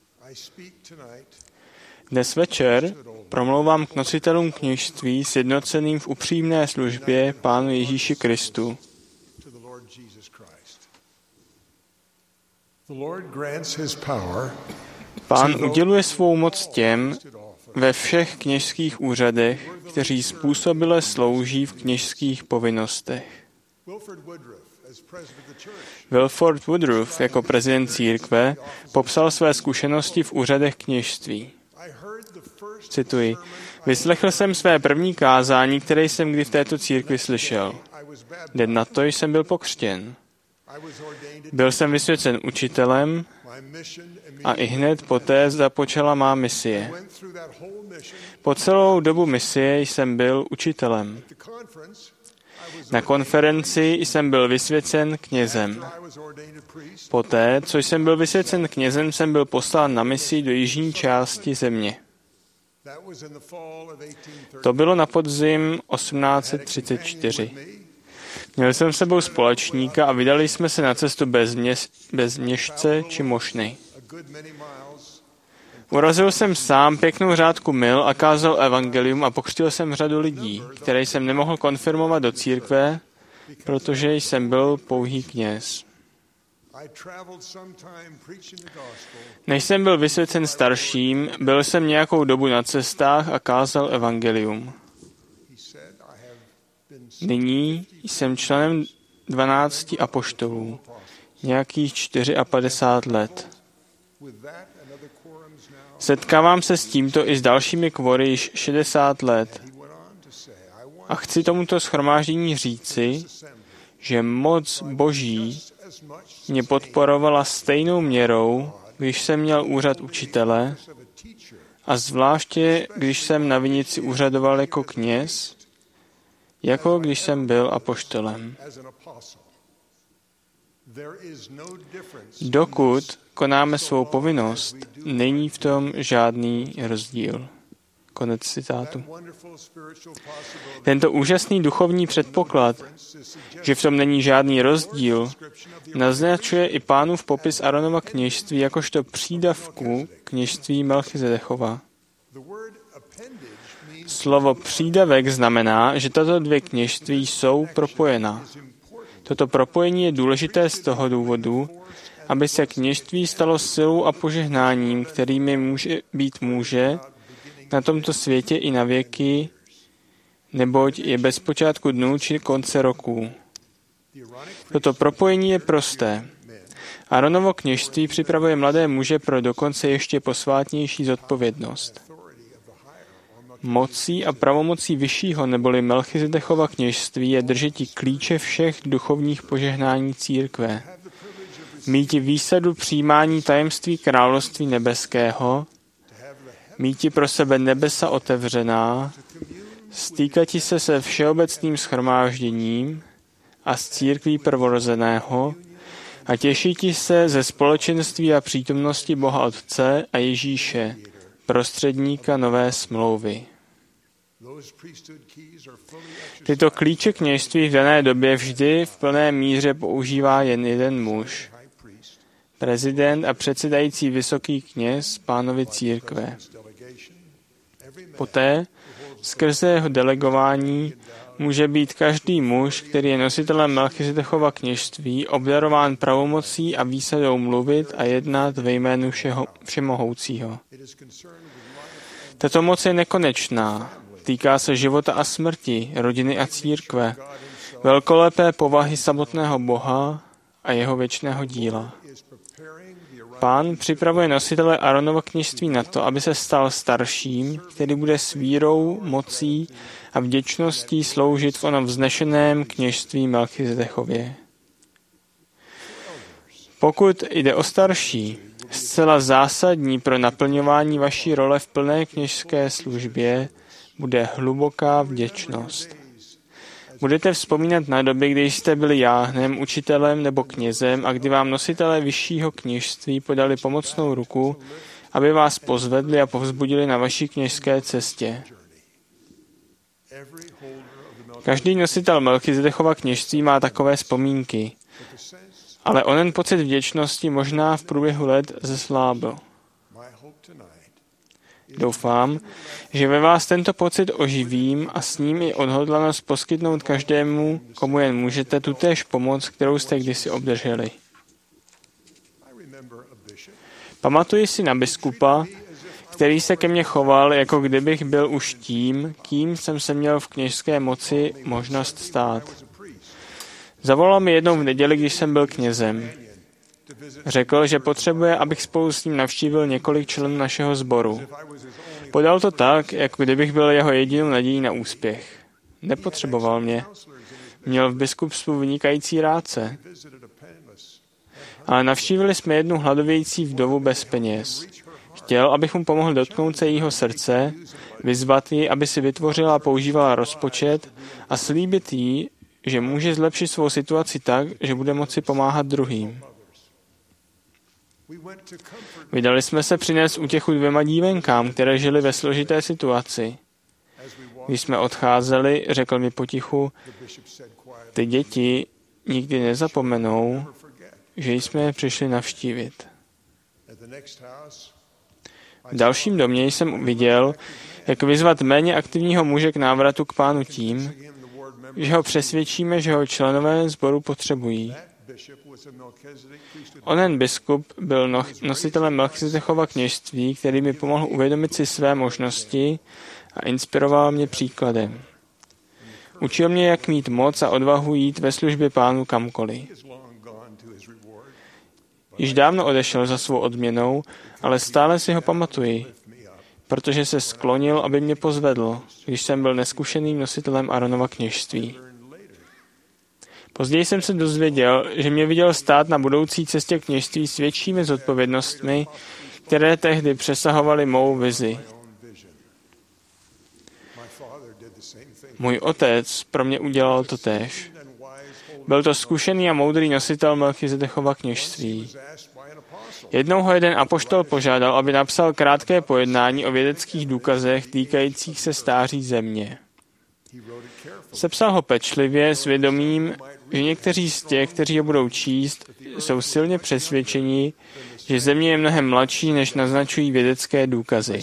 S4: Dnes večer promlouvám k nositelům kněžství sjednoceným v upřímné službě Pánu Ježíši Kristu. Pán uděluje svou moc těm ve všech kněžských úřadech, kteří způsobile slouží v kněžských povinnostech. Wilford Woodruff jako prezident církve popsal své zkušenosti v úřadech kněžství. Cituji, vyslechl jsem své první kázání, které jsem kdy v této církvi slyšel. Den na to jsem byl pokřtěn. Byl jsem vysvěcen učitelem a i hned poté započala má misie. Po celou dobu misie jsem byl učitelem. Na konferenci jsem byl vysvěcen knězem. Poté, co jsem byl vysvěcen knězem, jsem byl poslán na misi do jižní části země. To bylo na podzim osmnáct třicet čtyři. Měl jsem s sebou společníka a vydali jsme se na cestu bez, měs, bez měšce či mošny. Urazil jsem sám pěknou řádku mil a kázal evangelium a pokřtil jsem řadu lidí, které jsem nemohl konfirmovat do církve, protože jsem byl pouhý kněz. Než jsem byl vysvěcen starším, byl jsem nějakou dobu na cestách a kázal evangelium. Nyní jsem členem dvanácti apoštolů, nějakých padesát čtyři let. Setkávám se s tímto i s dalšími kvory již šedesát let. A chci tomuto shromáždění říci, že moc Boží mě podporovala stejnou měrou, když jsem měl úřad učitele, a zvláště, když jsem na vinici úřadoval jako kněz, jako když jsem byl apoštolem. Dokud konáme svou povinnost, není v tom žádný rozdíl. Konec citátu. Tento úžasný duchovní předpoklad, že v tom není žádný rozdíl, naznačuje i Pánův popis Aaronova kněžství jakožto přídavku kněžství Melchizedechova. Slovo přídavek znamená, že tato dvě kněžství jsou propojena. Toto propojení je důležité z toho důvodu, aby se kněžství stalo silou a požehnáním, kterými může být může na tomto světě i na věky, neboť je bez počátku dnů či konce roků. Toto propojení je prosté. Aaronovo kněžství připravuje mladé muže pro dokonce ještě posvátnější zodpovědnost. Mocí a pravomocí vyššího neboli Melchizedechova kněžství je držeti klíče všech duchovních požehnání církve. Míti výsadu přijímání tajemství království nebeského, míti pro sebe nebesa otevřená, stýkati se se všeobecným shromážděním a z církví prvorozeného a těšíti se ze společenství a přítomnosti Boha Otce a Ježíše, prostředníka nové smlouvy. Tyto klíče kněžství v dané době vždy v plné míře používá jen jeden muž, prezident a předsedající vysoký kněz Pánovy církve. Poté, skrze jeho delegování, může být každý muž, který je nositelem Melchizedechova kněžství, obdarován pravomocí a výsadou mluvit a jednat ve jménu všeho, všemohoucího. Tato moc je nekonečná. Týká se života a smrti, rodiny a církve, velkolepé povahy samotného Boha a jeho věčného díla. Pán připravuje nositele Aaronova kněžství na to, aby se stal starším, který bude s vírou, mocí a vděčností sloužit v onom vznešeném kněžství Melchizedechově. Pokud jde o starší, zcela zásadní pro naplňování vaší role v plné kněžské službě bude hluboká vděčnost. Budete vzpomínat na doby, kdy jste byli jáhnem, učitelem nebo knězem a kdy vám nositelé vyššího kněžství podali pomocnou ruku, aby vás pozvedli a povzbudili na vaší kněžské cestě. Každý nositel Melchizedechova kněžství má takové vzpomínky, ale onen pocit vděčnosti možná v průběhu let zeslábil. Doufám, že ve vás tento pocit oživím a s ním i odhodlanost poskytnout každému, komu jen můžete, tutéž pomoc, kterou jste kdysi obdrželi. Pamatuji si na biskupa, který se ke mně choval, jako kdybych byl už tím, kým jsem se měl v kněžské moci možnost stát. Zavolal mi jednou v neděli, když jsem byl knězem. Řekl, že potřebuje, abych spolu s ním navštívil několik členů našeho sboru. Podal to tak, jako kdybych byl jeho jedinou nadějí na úspěch. Nepotřeboval mě. Měl v biskupstvu vynikající rádce. Ale navštívili jsme jednu hladovějící vdovu bez peněz. Chtěl, abych mu pomohl dotknout se jejího srdce, vyzvat ji, aby si vytvořila a používala rozpočet a slíbit jí, že může zlepšit svou situaci tak, že bude moci pomáhat druhým. Vydali jsme se přinést útěchu dvěma dívenkám, které žili ve složité situaci. Když jsme odcházeli, řekl mi potichu, ty děti nikdy nezapomenou, že jsme je přišli navštívit. V dalším domě jsem viděl, jak vyzvat méně aktivního muže k návratu k Pánu tím, že ho přesvědčíme, že ho členové sboru potřebují. Onen biskup byl nositelem Melchizedechova kněžství, který mi pomohl uvědomit si své možnosti a inspiroval mě příkladem. Učil mě, jak mít moc a odvahu jít ve službě Pánu kamkoliv. Již dávno odešel za svou odměnou, ale stále si ho pamatuji, protože se sklonil, aby mě pozvedl, když jsem byl neskušeným nositelem Aaronova kněžství. Později jsem se dozvěděl, že mě viděl stát na budoucí cestě kněžství s většími zodpovědnostmi, které tehdy přesahovaly mou vizi. Můj otec pro mě udělal to též. Byl to zkušený a moudrý nositel Melchizedechova kněžství. Jednou ho jeden apoštol požádal, aby napsal krátké pojednání o vědeckých důkazech týkajících se stáří země. Sepsal ho pečlivě s vědomím, že někteří z těch, kteří ho budou číst, jsou silně přesvědčeni, že země je mnohem mladší, než naznačují vědecké důkazy.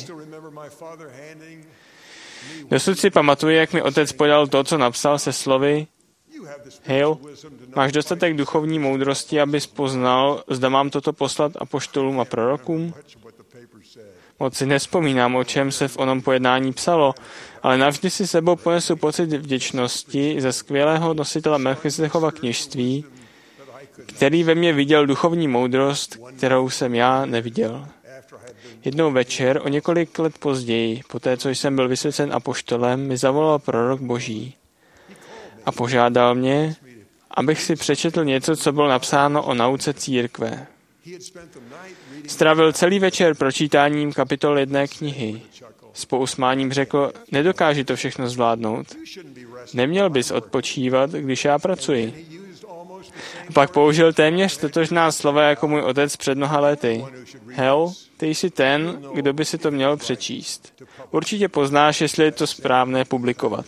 S4: Dosud si pamatuju, jak mi otec podal to, co napsal se slovy: Hale, máš dostatek duchovní moudrosti, abys poznal, zda mám toto poslat apoštolům a prorokům? Moc si nevzpomínám, o čem se v onom pojednání psalo, ale navždy si sebou ponesu pocit vděčnosti za skvělého nositele Melchizedechova kněžství, který ve mně viděl duchovní moudrost, kterou jsem já neviděl. Jednou večer, o několik let později, poté co jsem byl vysvěcen apoštolem, mi zavolal prorok Boží a požádal mě, abych si přečetl něco, co bylo napsáno o nauce církve. Strávil celý večer pročítáním kapitol jedné knihy. S pousmáním řekl, nedokáži to všechno zvládnout. Neměl bys odpočívat, když já pracuji. A pak použil téměř totožná slova jako můj otec před mnoha lety. Hel, ty jsi ten, kdo by si to měl přečíst. Určitě poznáš, jestli je to správné publikovat.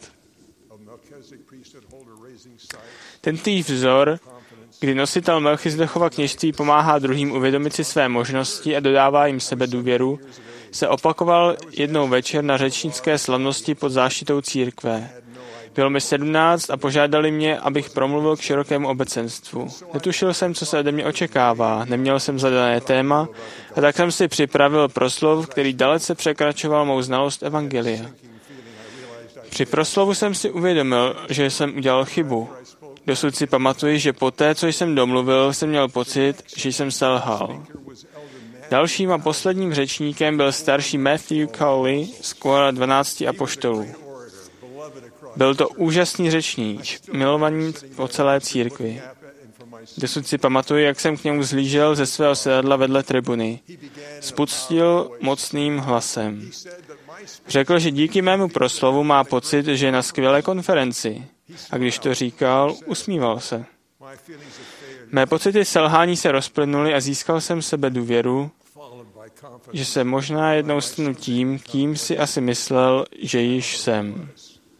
S4: Tentýž vzor, kdy nositel Melchizedechova kněžství pomáhá druhým uvědomit si své možnosti a dodává jim sebedůvěru, se opakoval jednou večer na řečnické slavnosti pod záštitou církve. Bylo mi sedmnáct a požádali mě, abych promluvil k širokému obecenstvu. Netušil jsem, co se ode mě očekává, neměl jsem zadané téma a tak jsem si připravil proslov, který dalece překračoval mou znalost evangelia. Při proslovu jsem si uvědomil, že jsem udělal chybu. Dosud si pamatuji, že poté, co jsem domluvil, jsem měl pocit, že jsem selhal. Dalším a posledním řečníkem byl starší Matthew Cowley z kvora dvanácti apoštolů. Byl to úžasný řečník, milovaný po celé církvi. Dosud si pamatuju, jak jsem k němu zhlížel ze svého sedadla vedle tribuny. Spuctil mocným hlasem. Řekl, že díky mému proslovu má pocit, že je na skvělé konferenci. A když to říkal, usmíval se. Mé pocity selhání se rozplynuly a získal jsem sebe důvěru, že se možná jednou stanu tím, kým si asi myslel, že již jsem.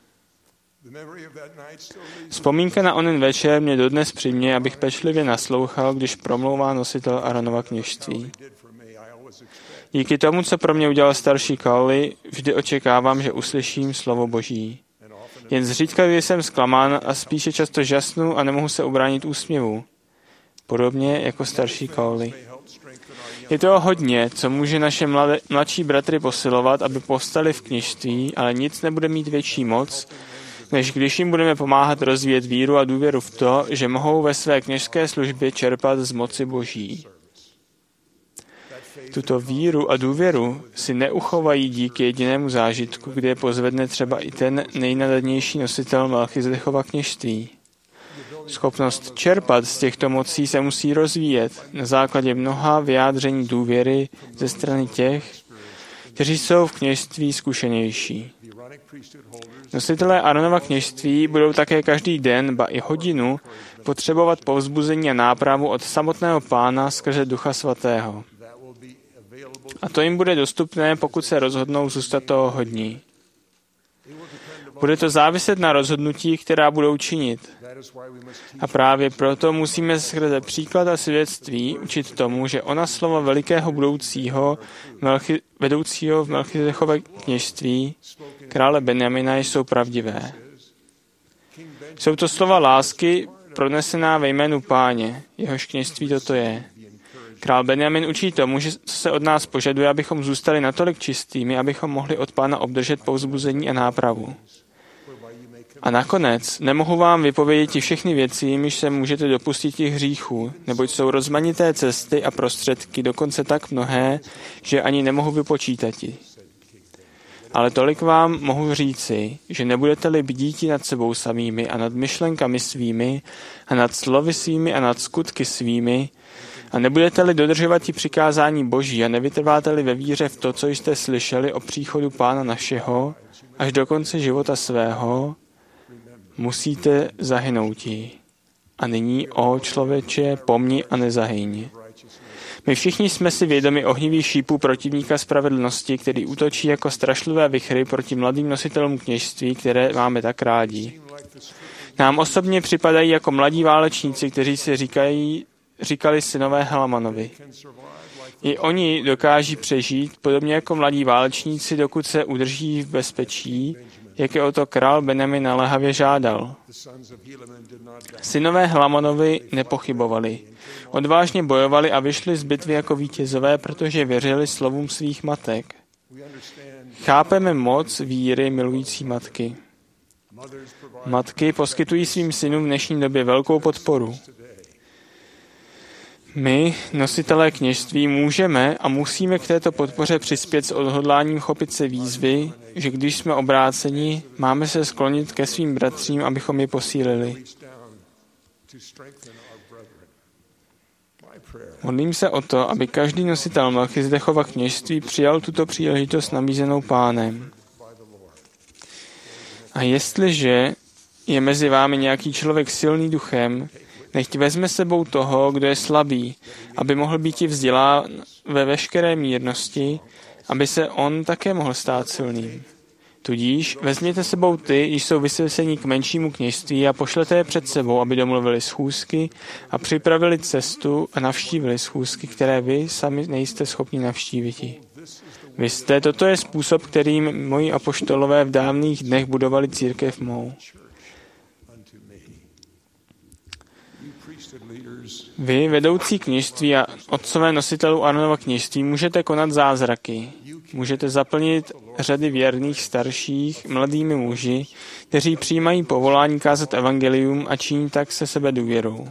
S4: Vzpomínka na onen večer mě dodnes přimě, abych pečlivě naslouchal, když promlouvá nositel Aaronova kněžství. Díky tomu, co pro mě udělal starší Cowley, vždy očekávám, že uslyším slovo Boží. Jen zřídka, kdy jsem zklamán a spíše často žasnu a nemohu se ubránit úsměvu. Podobně jako starší Cowley. Je toho hodně, co může naše mladé, mladší bratry posilovat, aby povstali v kněžství, ale nic nebude mít větší moc, než když jim budeme pomáhat rozvíjet víru a důvěru v to, že mohou ve své kněžské službě čerpat z moci Boží. Tuto víru a důvěru si neuchovají díky jedinému zážitku, kde je pozvedne třeba i ten nejnadadnější nositel Melchizedechova kněžství. Schopnost čerpat z těchto mocí se musí rozvíjet na základě mnoha vyjádření důvěry ze strany těch, kteří jsou v kněžství zkušenější. Nositelé Aaronova kněžství budou také každý den, ba i hodinu, potřebovat povzbuzení a nápravu od samotného Pána skrze Ducha Svatého. A to jim bude dostupné, pokud se rozhodnou zůstat toho hodní. Bude to záviset na rozhodnutí, která budou činit. A právě proto musíme skrze příklad a svědectví učit tomu, že ona slova velikého budoucího Melchi, vedoucího v Melchizedechově kněžství, krále Benjamina, jsou pravdivé. Jsou to slova lásky pronesená ve jménu Páně, jehož kněžství toto je. Král Benjamin učí tomu, že co se od nás požaduje, abychom zůstali natolik čistými, abychom mohli od Pána obdržet povzbuzení a nápravu. A nakonec nemohu vám vypovědět ti všechny věci, jimiž se můžete dopustit těch hříchů, neboť jsou rozmanité cesty a prostředky, dokonce tak mnohé, že ani nemohu vypočítat ti. Ale tolik vám mohu říci, že nebudete-li bdíti nad sebou samými a nad myšlenkami svými a nad slovy svými a nad skutky svými a nebudete-li dodržovat ti přikázání Boží a nevytrváte-li ve víře v to, co jste slyšeli o příchodu Pána našeho, až do konce života svého, musíte zahynouti. A nyní, o člověče, pomni a nezahyň. My všichni jsme si vědomi ohnivých šípů protivníka spravedlnosti, který útočí jako strašlivé vichry proti mladým nositelům kněžství, které máme tak rádi. Nám osobně připadají jako mladí válečníci, kteří si říkají, říkali synové Helamanovi. I oni dokáží přežít, podobně jako mladí válečníci, dokud se udrží v bezpečí, jak je o to král Benjamin naléhavě žádal. Synové Helamanovi nepochybovali. Odvážně bojovali a vyšli z bitvy jako vítězové, protože věřili slovům svých matek. Chápeme moc víry milující matky. Matky poskytují svým synům v dnešní době velkou podporu. My, nositelé kněžství, můžeme a musíme k této podpoře přispět s odhodláním chopit se výzvy, že když jsme obráceni, máme se sklonit ke svým bratřím, abychom je posílili. Modlím se o to, aby každý nositel Melchizedechova kněžství přijal tuto příležitost nabízenou Pánem. A jestliže je mezi vámi nějaký člověk silný duchem, nechť vezme sebou toho, kdo je slabý, aby mohl být i vzdělán ve veškeré mírnosti, aby se on také mohl stát silným. Tudíž vezměte sebou ty, již jsou vysvěcení k menšímu kněžství a pošlete je před sebou, aby domluvili schůzky a připravili cestu a navštívili schůzky, které vy sami nejste schopni navštívit. Vy jste, toto je způsob, kterým moji apoštolové v dávných dnech budovali církev mou. Vy, vedoucí kněžství a otcové nositelů Aaronova kněžství, můžete konat zázraky. Můžete zaplnit řady věrných starších, mladými muži, kteří přijímají povolání kázat evangelium a činí tak se sebe důvěrou.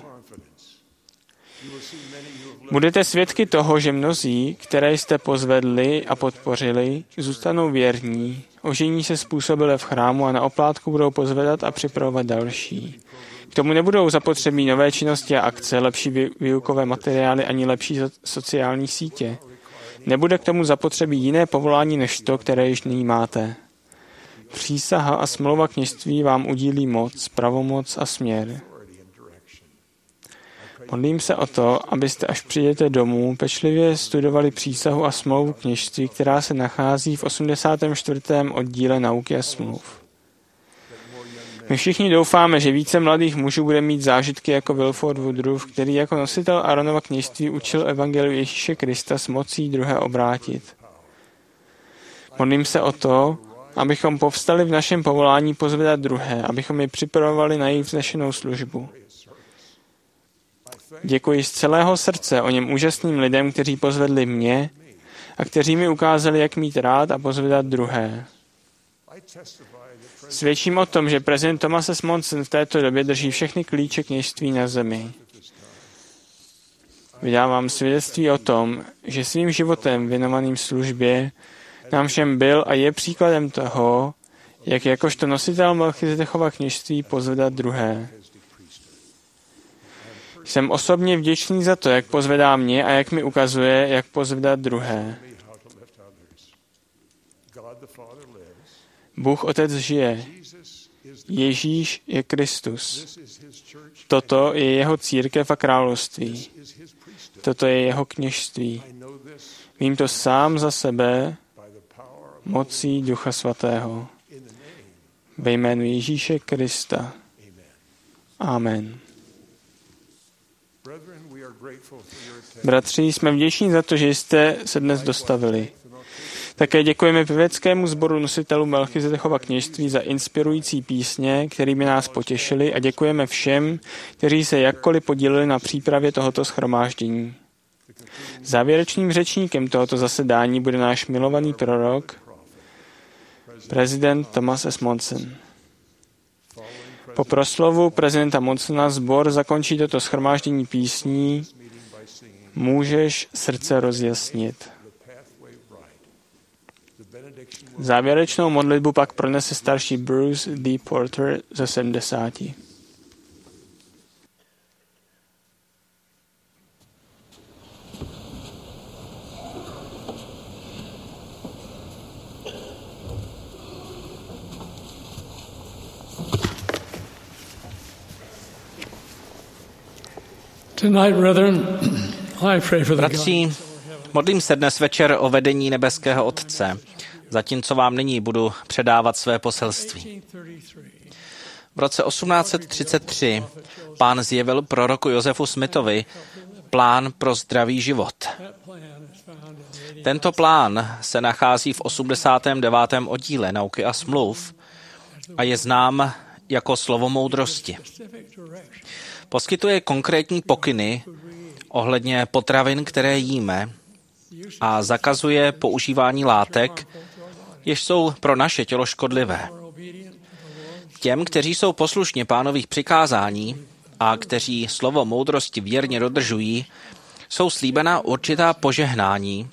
S4: Budete svědky toho, že mnozí, které jste pozvedli a podpořili, zůstanou věrní, ožení se způsobile v chrámu a na oplátku budou pozvedat a připravovat další. K tomu nebudou zapotřebí nové činnosti a akce, lepší výukové materiály ani lepší sociální sítě. Nebude k tomu zapotřebí jiné povolání než to, které již nyní máte. Přísaha a smlouva kněžství vám udílí moc, pravomoc a směr. Modlím se o to, abyste, až přijdete domů, pečlivě studovali přísahu a smlouvu kněžství, která se nachází v osmdesátém čtvrtém oddíle nauky a smluv. My všichni doufáme, že více mladých mužů bude mít zážitky jako Wilford Woodruff, který jako nositel Aaronova kněžství učil evangeliu Ježíše Krista s mocí druhé obrátit. Modlím se o to, abychom povstali v našem povolání pozvedat druhé, abychom je připravovali na jejich vznešenou službu. Děkuji z celého srdce o něm úžasným lidem, kteří pozvedli mě a kteří mi ukázali, jak mít rád a pozvedat druhé. Svědčím o tom, že prezident Thomas S. Monson v této době drží všechny klíče kněžství na zemi. Vydávám svědectví o tom, že svým životem věnovaným službě nám všem byl a je příkladem toho, jak jakožto nositel Melchizedechova kněžství pozvedat druhé. Jsem osobně vděčný za to, jak pozvedá mě a jak mi ukazuje, jak pozvedat druhé. Bůh Otec žije. Ježíš je Kristus. Toto je jeho církev a království. Toto je jeho kněžství. Vím to sám za sebe mocí Ducha Svatého. Ve jménu Ježíše Krista. Amen. Bratři, jsme vděční za to, že jste se dnes dostavili. Také děkujeme pěveckému sboru nositelů Melchizedechova kněžství za inspirující písně, kterými nás potěšili, a děkujeme všem, kteří se jakkoliv podíleli na přípravě tohoto shromáždění. Závěrečným řečníkem tohoto zasedání bude náš milovaný prorok, prezident Thomas S. Monson. Po proslovu prezidenta Monsona sbor zakončí toto shromáždění písní Můžeš srdce rozjasnit. Závěrečnou modlitbu pak pronese starší Bruce D. Porter ze sedmdesáti.
S6: Bratři, modlím se dnes večer o vedení nebeského Otce, zatímco vám nyní budu předávat své poselství. V roce osmnáct set třicet tři Pán zjevil proroku Josefu Smithovi plán pro zdravý život. Tento plán se nachází v osmdesátém devátém oddíle Nauky a smluv a je znám jako slovo moudrosti. Poskytuje konkrétní pokyny ohledně potravin, které jíme, a zakazuje používání látek, jež jsou pro naše tělo škodlivé. Těm, kteří jsou poslušní Pánových přikázání a kteří slovo moudrosti věrně dodržují, jsou slíbena určitá požehnání,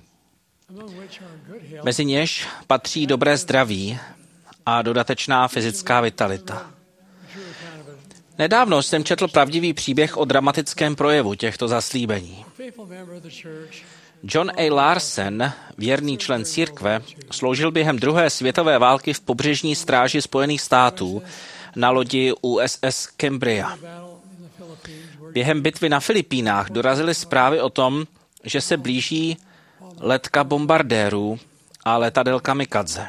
S6: mezi něž patří dobré zdraví a dodatečná fyzická vitalita. Nedávno jsem četl pravdivý příběh o dramatickém projevu těchto zaslíbení. John A. Larsen, věrný člen církve, sloužil během druhé světové války v pobřežní stráži Spojených států na lodi U S S Cambria. Během bitvy na Filipínách dorazily zprávy o tom, že se blíží letka bombardérů a letadel kamikadze.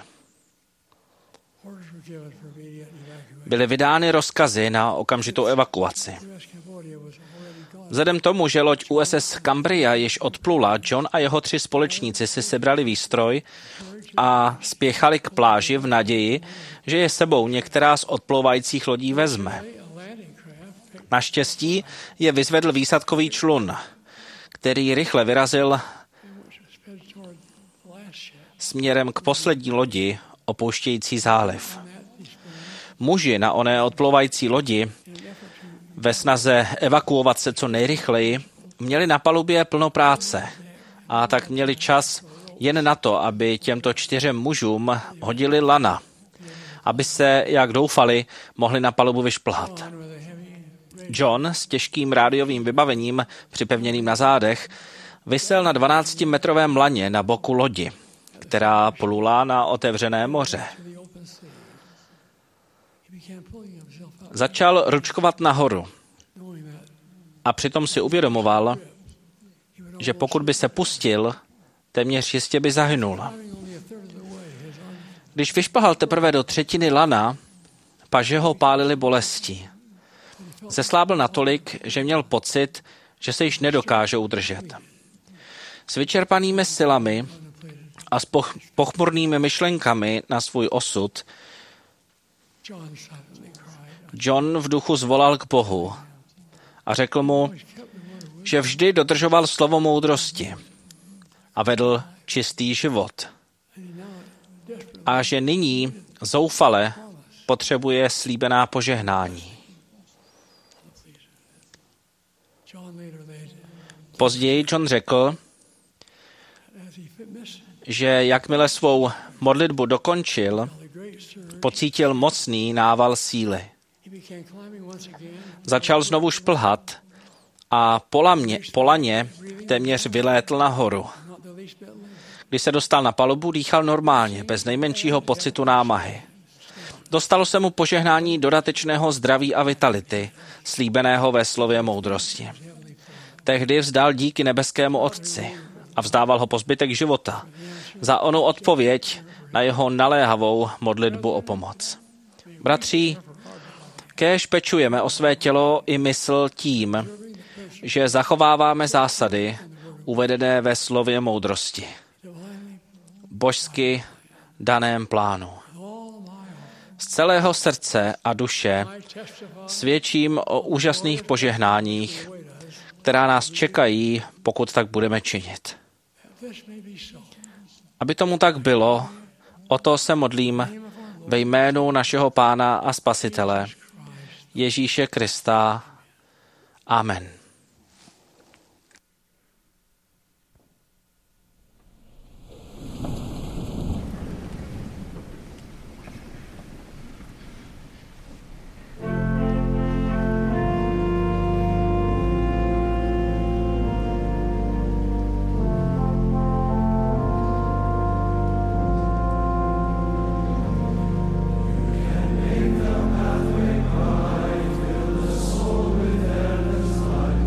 S6: Byly vydány rozkazy na okamžitou evakuaci. Vzhledem tomu, že loď U S S Cambria již odplula, John a jeho tři společníci si sebrali výstroj a spěchali k pláži v naději, že je sebou některá z odplouvajících lodí vezme. Naštěstí je vyzvedl výsadkový člun, který rychle vyrazil směrem k poslední lodi opouštějící záliv. Muži na oné odplouvající lodi ve snaze evakuovat se co nejrychleji měli na palubě plno práce a tak měli čas jen na to, aby těmto čtyřem mužům hodili lana, aby se, jak doufali, mohli na palubu vyšplhat. John s těžkým rádiovým vybavením připevněným na zádech visel na dvanáctimetrovém laně na boku lodi, která plula na otevřené moře. Začal ručkovat nahoru a přitom si uvědomoval, že pokud by se pustil, téměř jistě by zahynul. Když vyšplhal teprve do třetiny lana, paže ho pálily bolesti. Zeslábl natolik, že měl pocit, že se již nedokáže udržet. S vyčerpanými silami a s poch- pochmurnými myšlenkami na svůj osud John v duchu zvolal k Bohu a řekl mu, že vždy dodržoval slovo moudrosti a vedl čistý život. A že nyní zoufale potřebuje slíbená požehnání. Později John řekl, že jakmile svou modlitbu dokončil, pocítil mocný nával síly. Začal znovu šplhat a po lamě, po laně téměř vylétl nahoru. Když se dostal na palubu, dýchal normálně, bez nejmenšího pocitu námahy. Dostalo se mu požehnání dodatečného zdraví a vitality, slíbeného ve slově moudrosti. Tehdy vzdal díky nebeskému Otci a vzdával ho po zbytek života za onu odpověď na jeho naléhavou modlitbu o pomoc. Bratři, kéž pečujeme o své tělo i mysl tím, že zachováváme zásady uvedené ve slově moudrosti, božsky daném plánu. Z celého srdce a duše svědčím o úžasných požehnáních, která nás čekají, pokud tak budeme činit. Aby tomu tak bylo, o to se modlím ve jménu našeho Pána a Spasitele, Ježíše Krista. Amen.
S7: Make the pathway bright, fill the soul with endless light.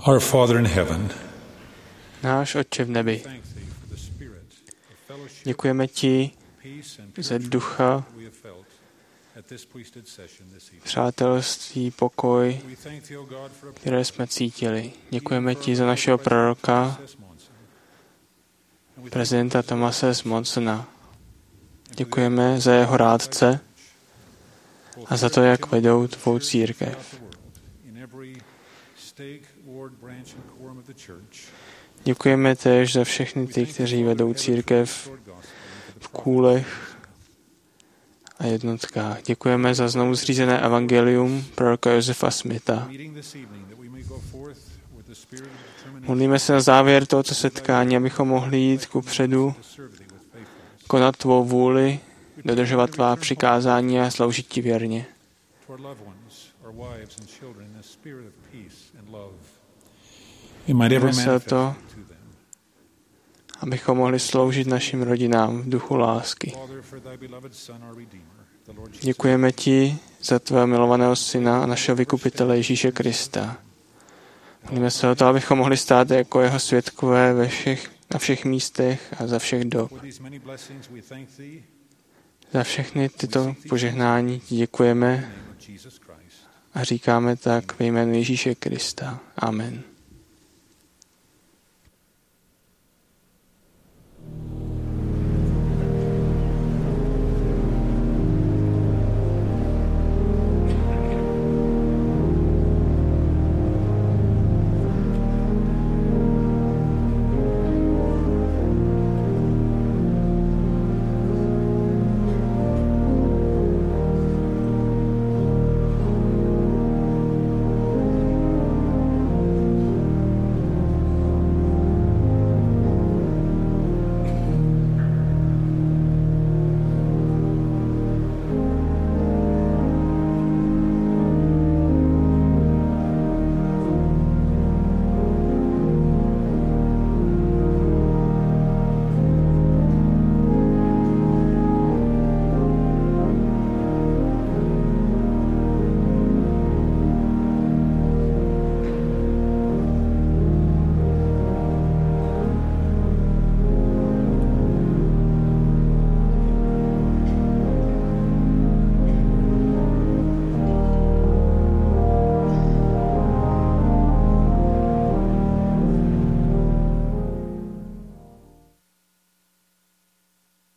S7: Our Father in heaven,
S4: Náš Otče v nebi, děkujeme ti za ducha, přátelství, pokoj, které jsme cítili. Děkujeme ti za našeho proroka, prezidenta Thomase Smondsona. Děkujeme za jeho rádce a za to, jak vedou tvou církev. Děkujeme též za všechny ty, kteří vedou církev v kůlech a jednotkách. Děkujeme za znovu zřízené evangelium proroka Josefa Smitha. Modlíme se na závěr tohoto setkání, abychom mohli jít kupředu, konat tvou vůli, dodržovat tvá přikázání a sloužit ti věrně. Modlíme se o to, abychom mohli sloužit našim rodinám v duchu lásky. Děkujeme ti za tvého milovaného syna a našeho vykupitele Ježíše Krista. Modlíme se o to, abychom mohli stát jako jeho svědkové ve všech, na všech místech a za všech dob. Za všechny tyto požehnání ti děkujeme a říkáme tak ve jménu Ježíše Krista. Amen.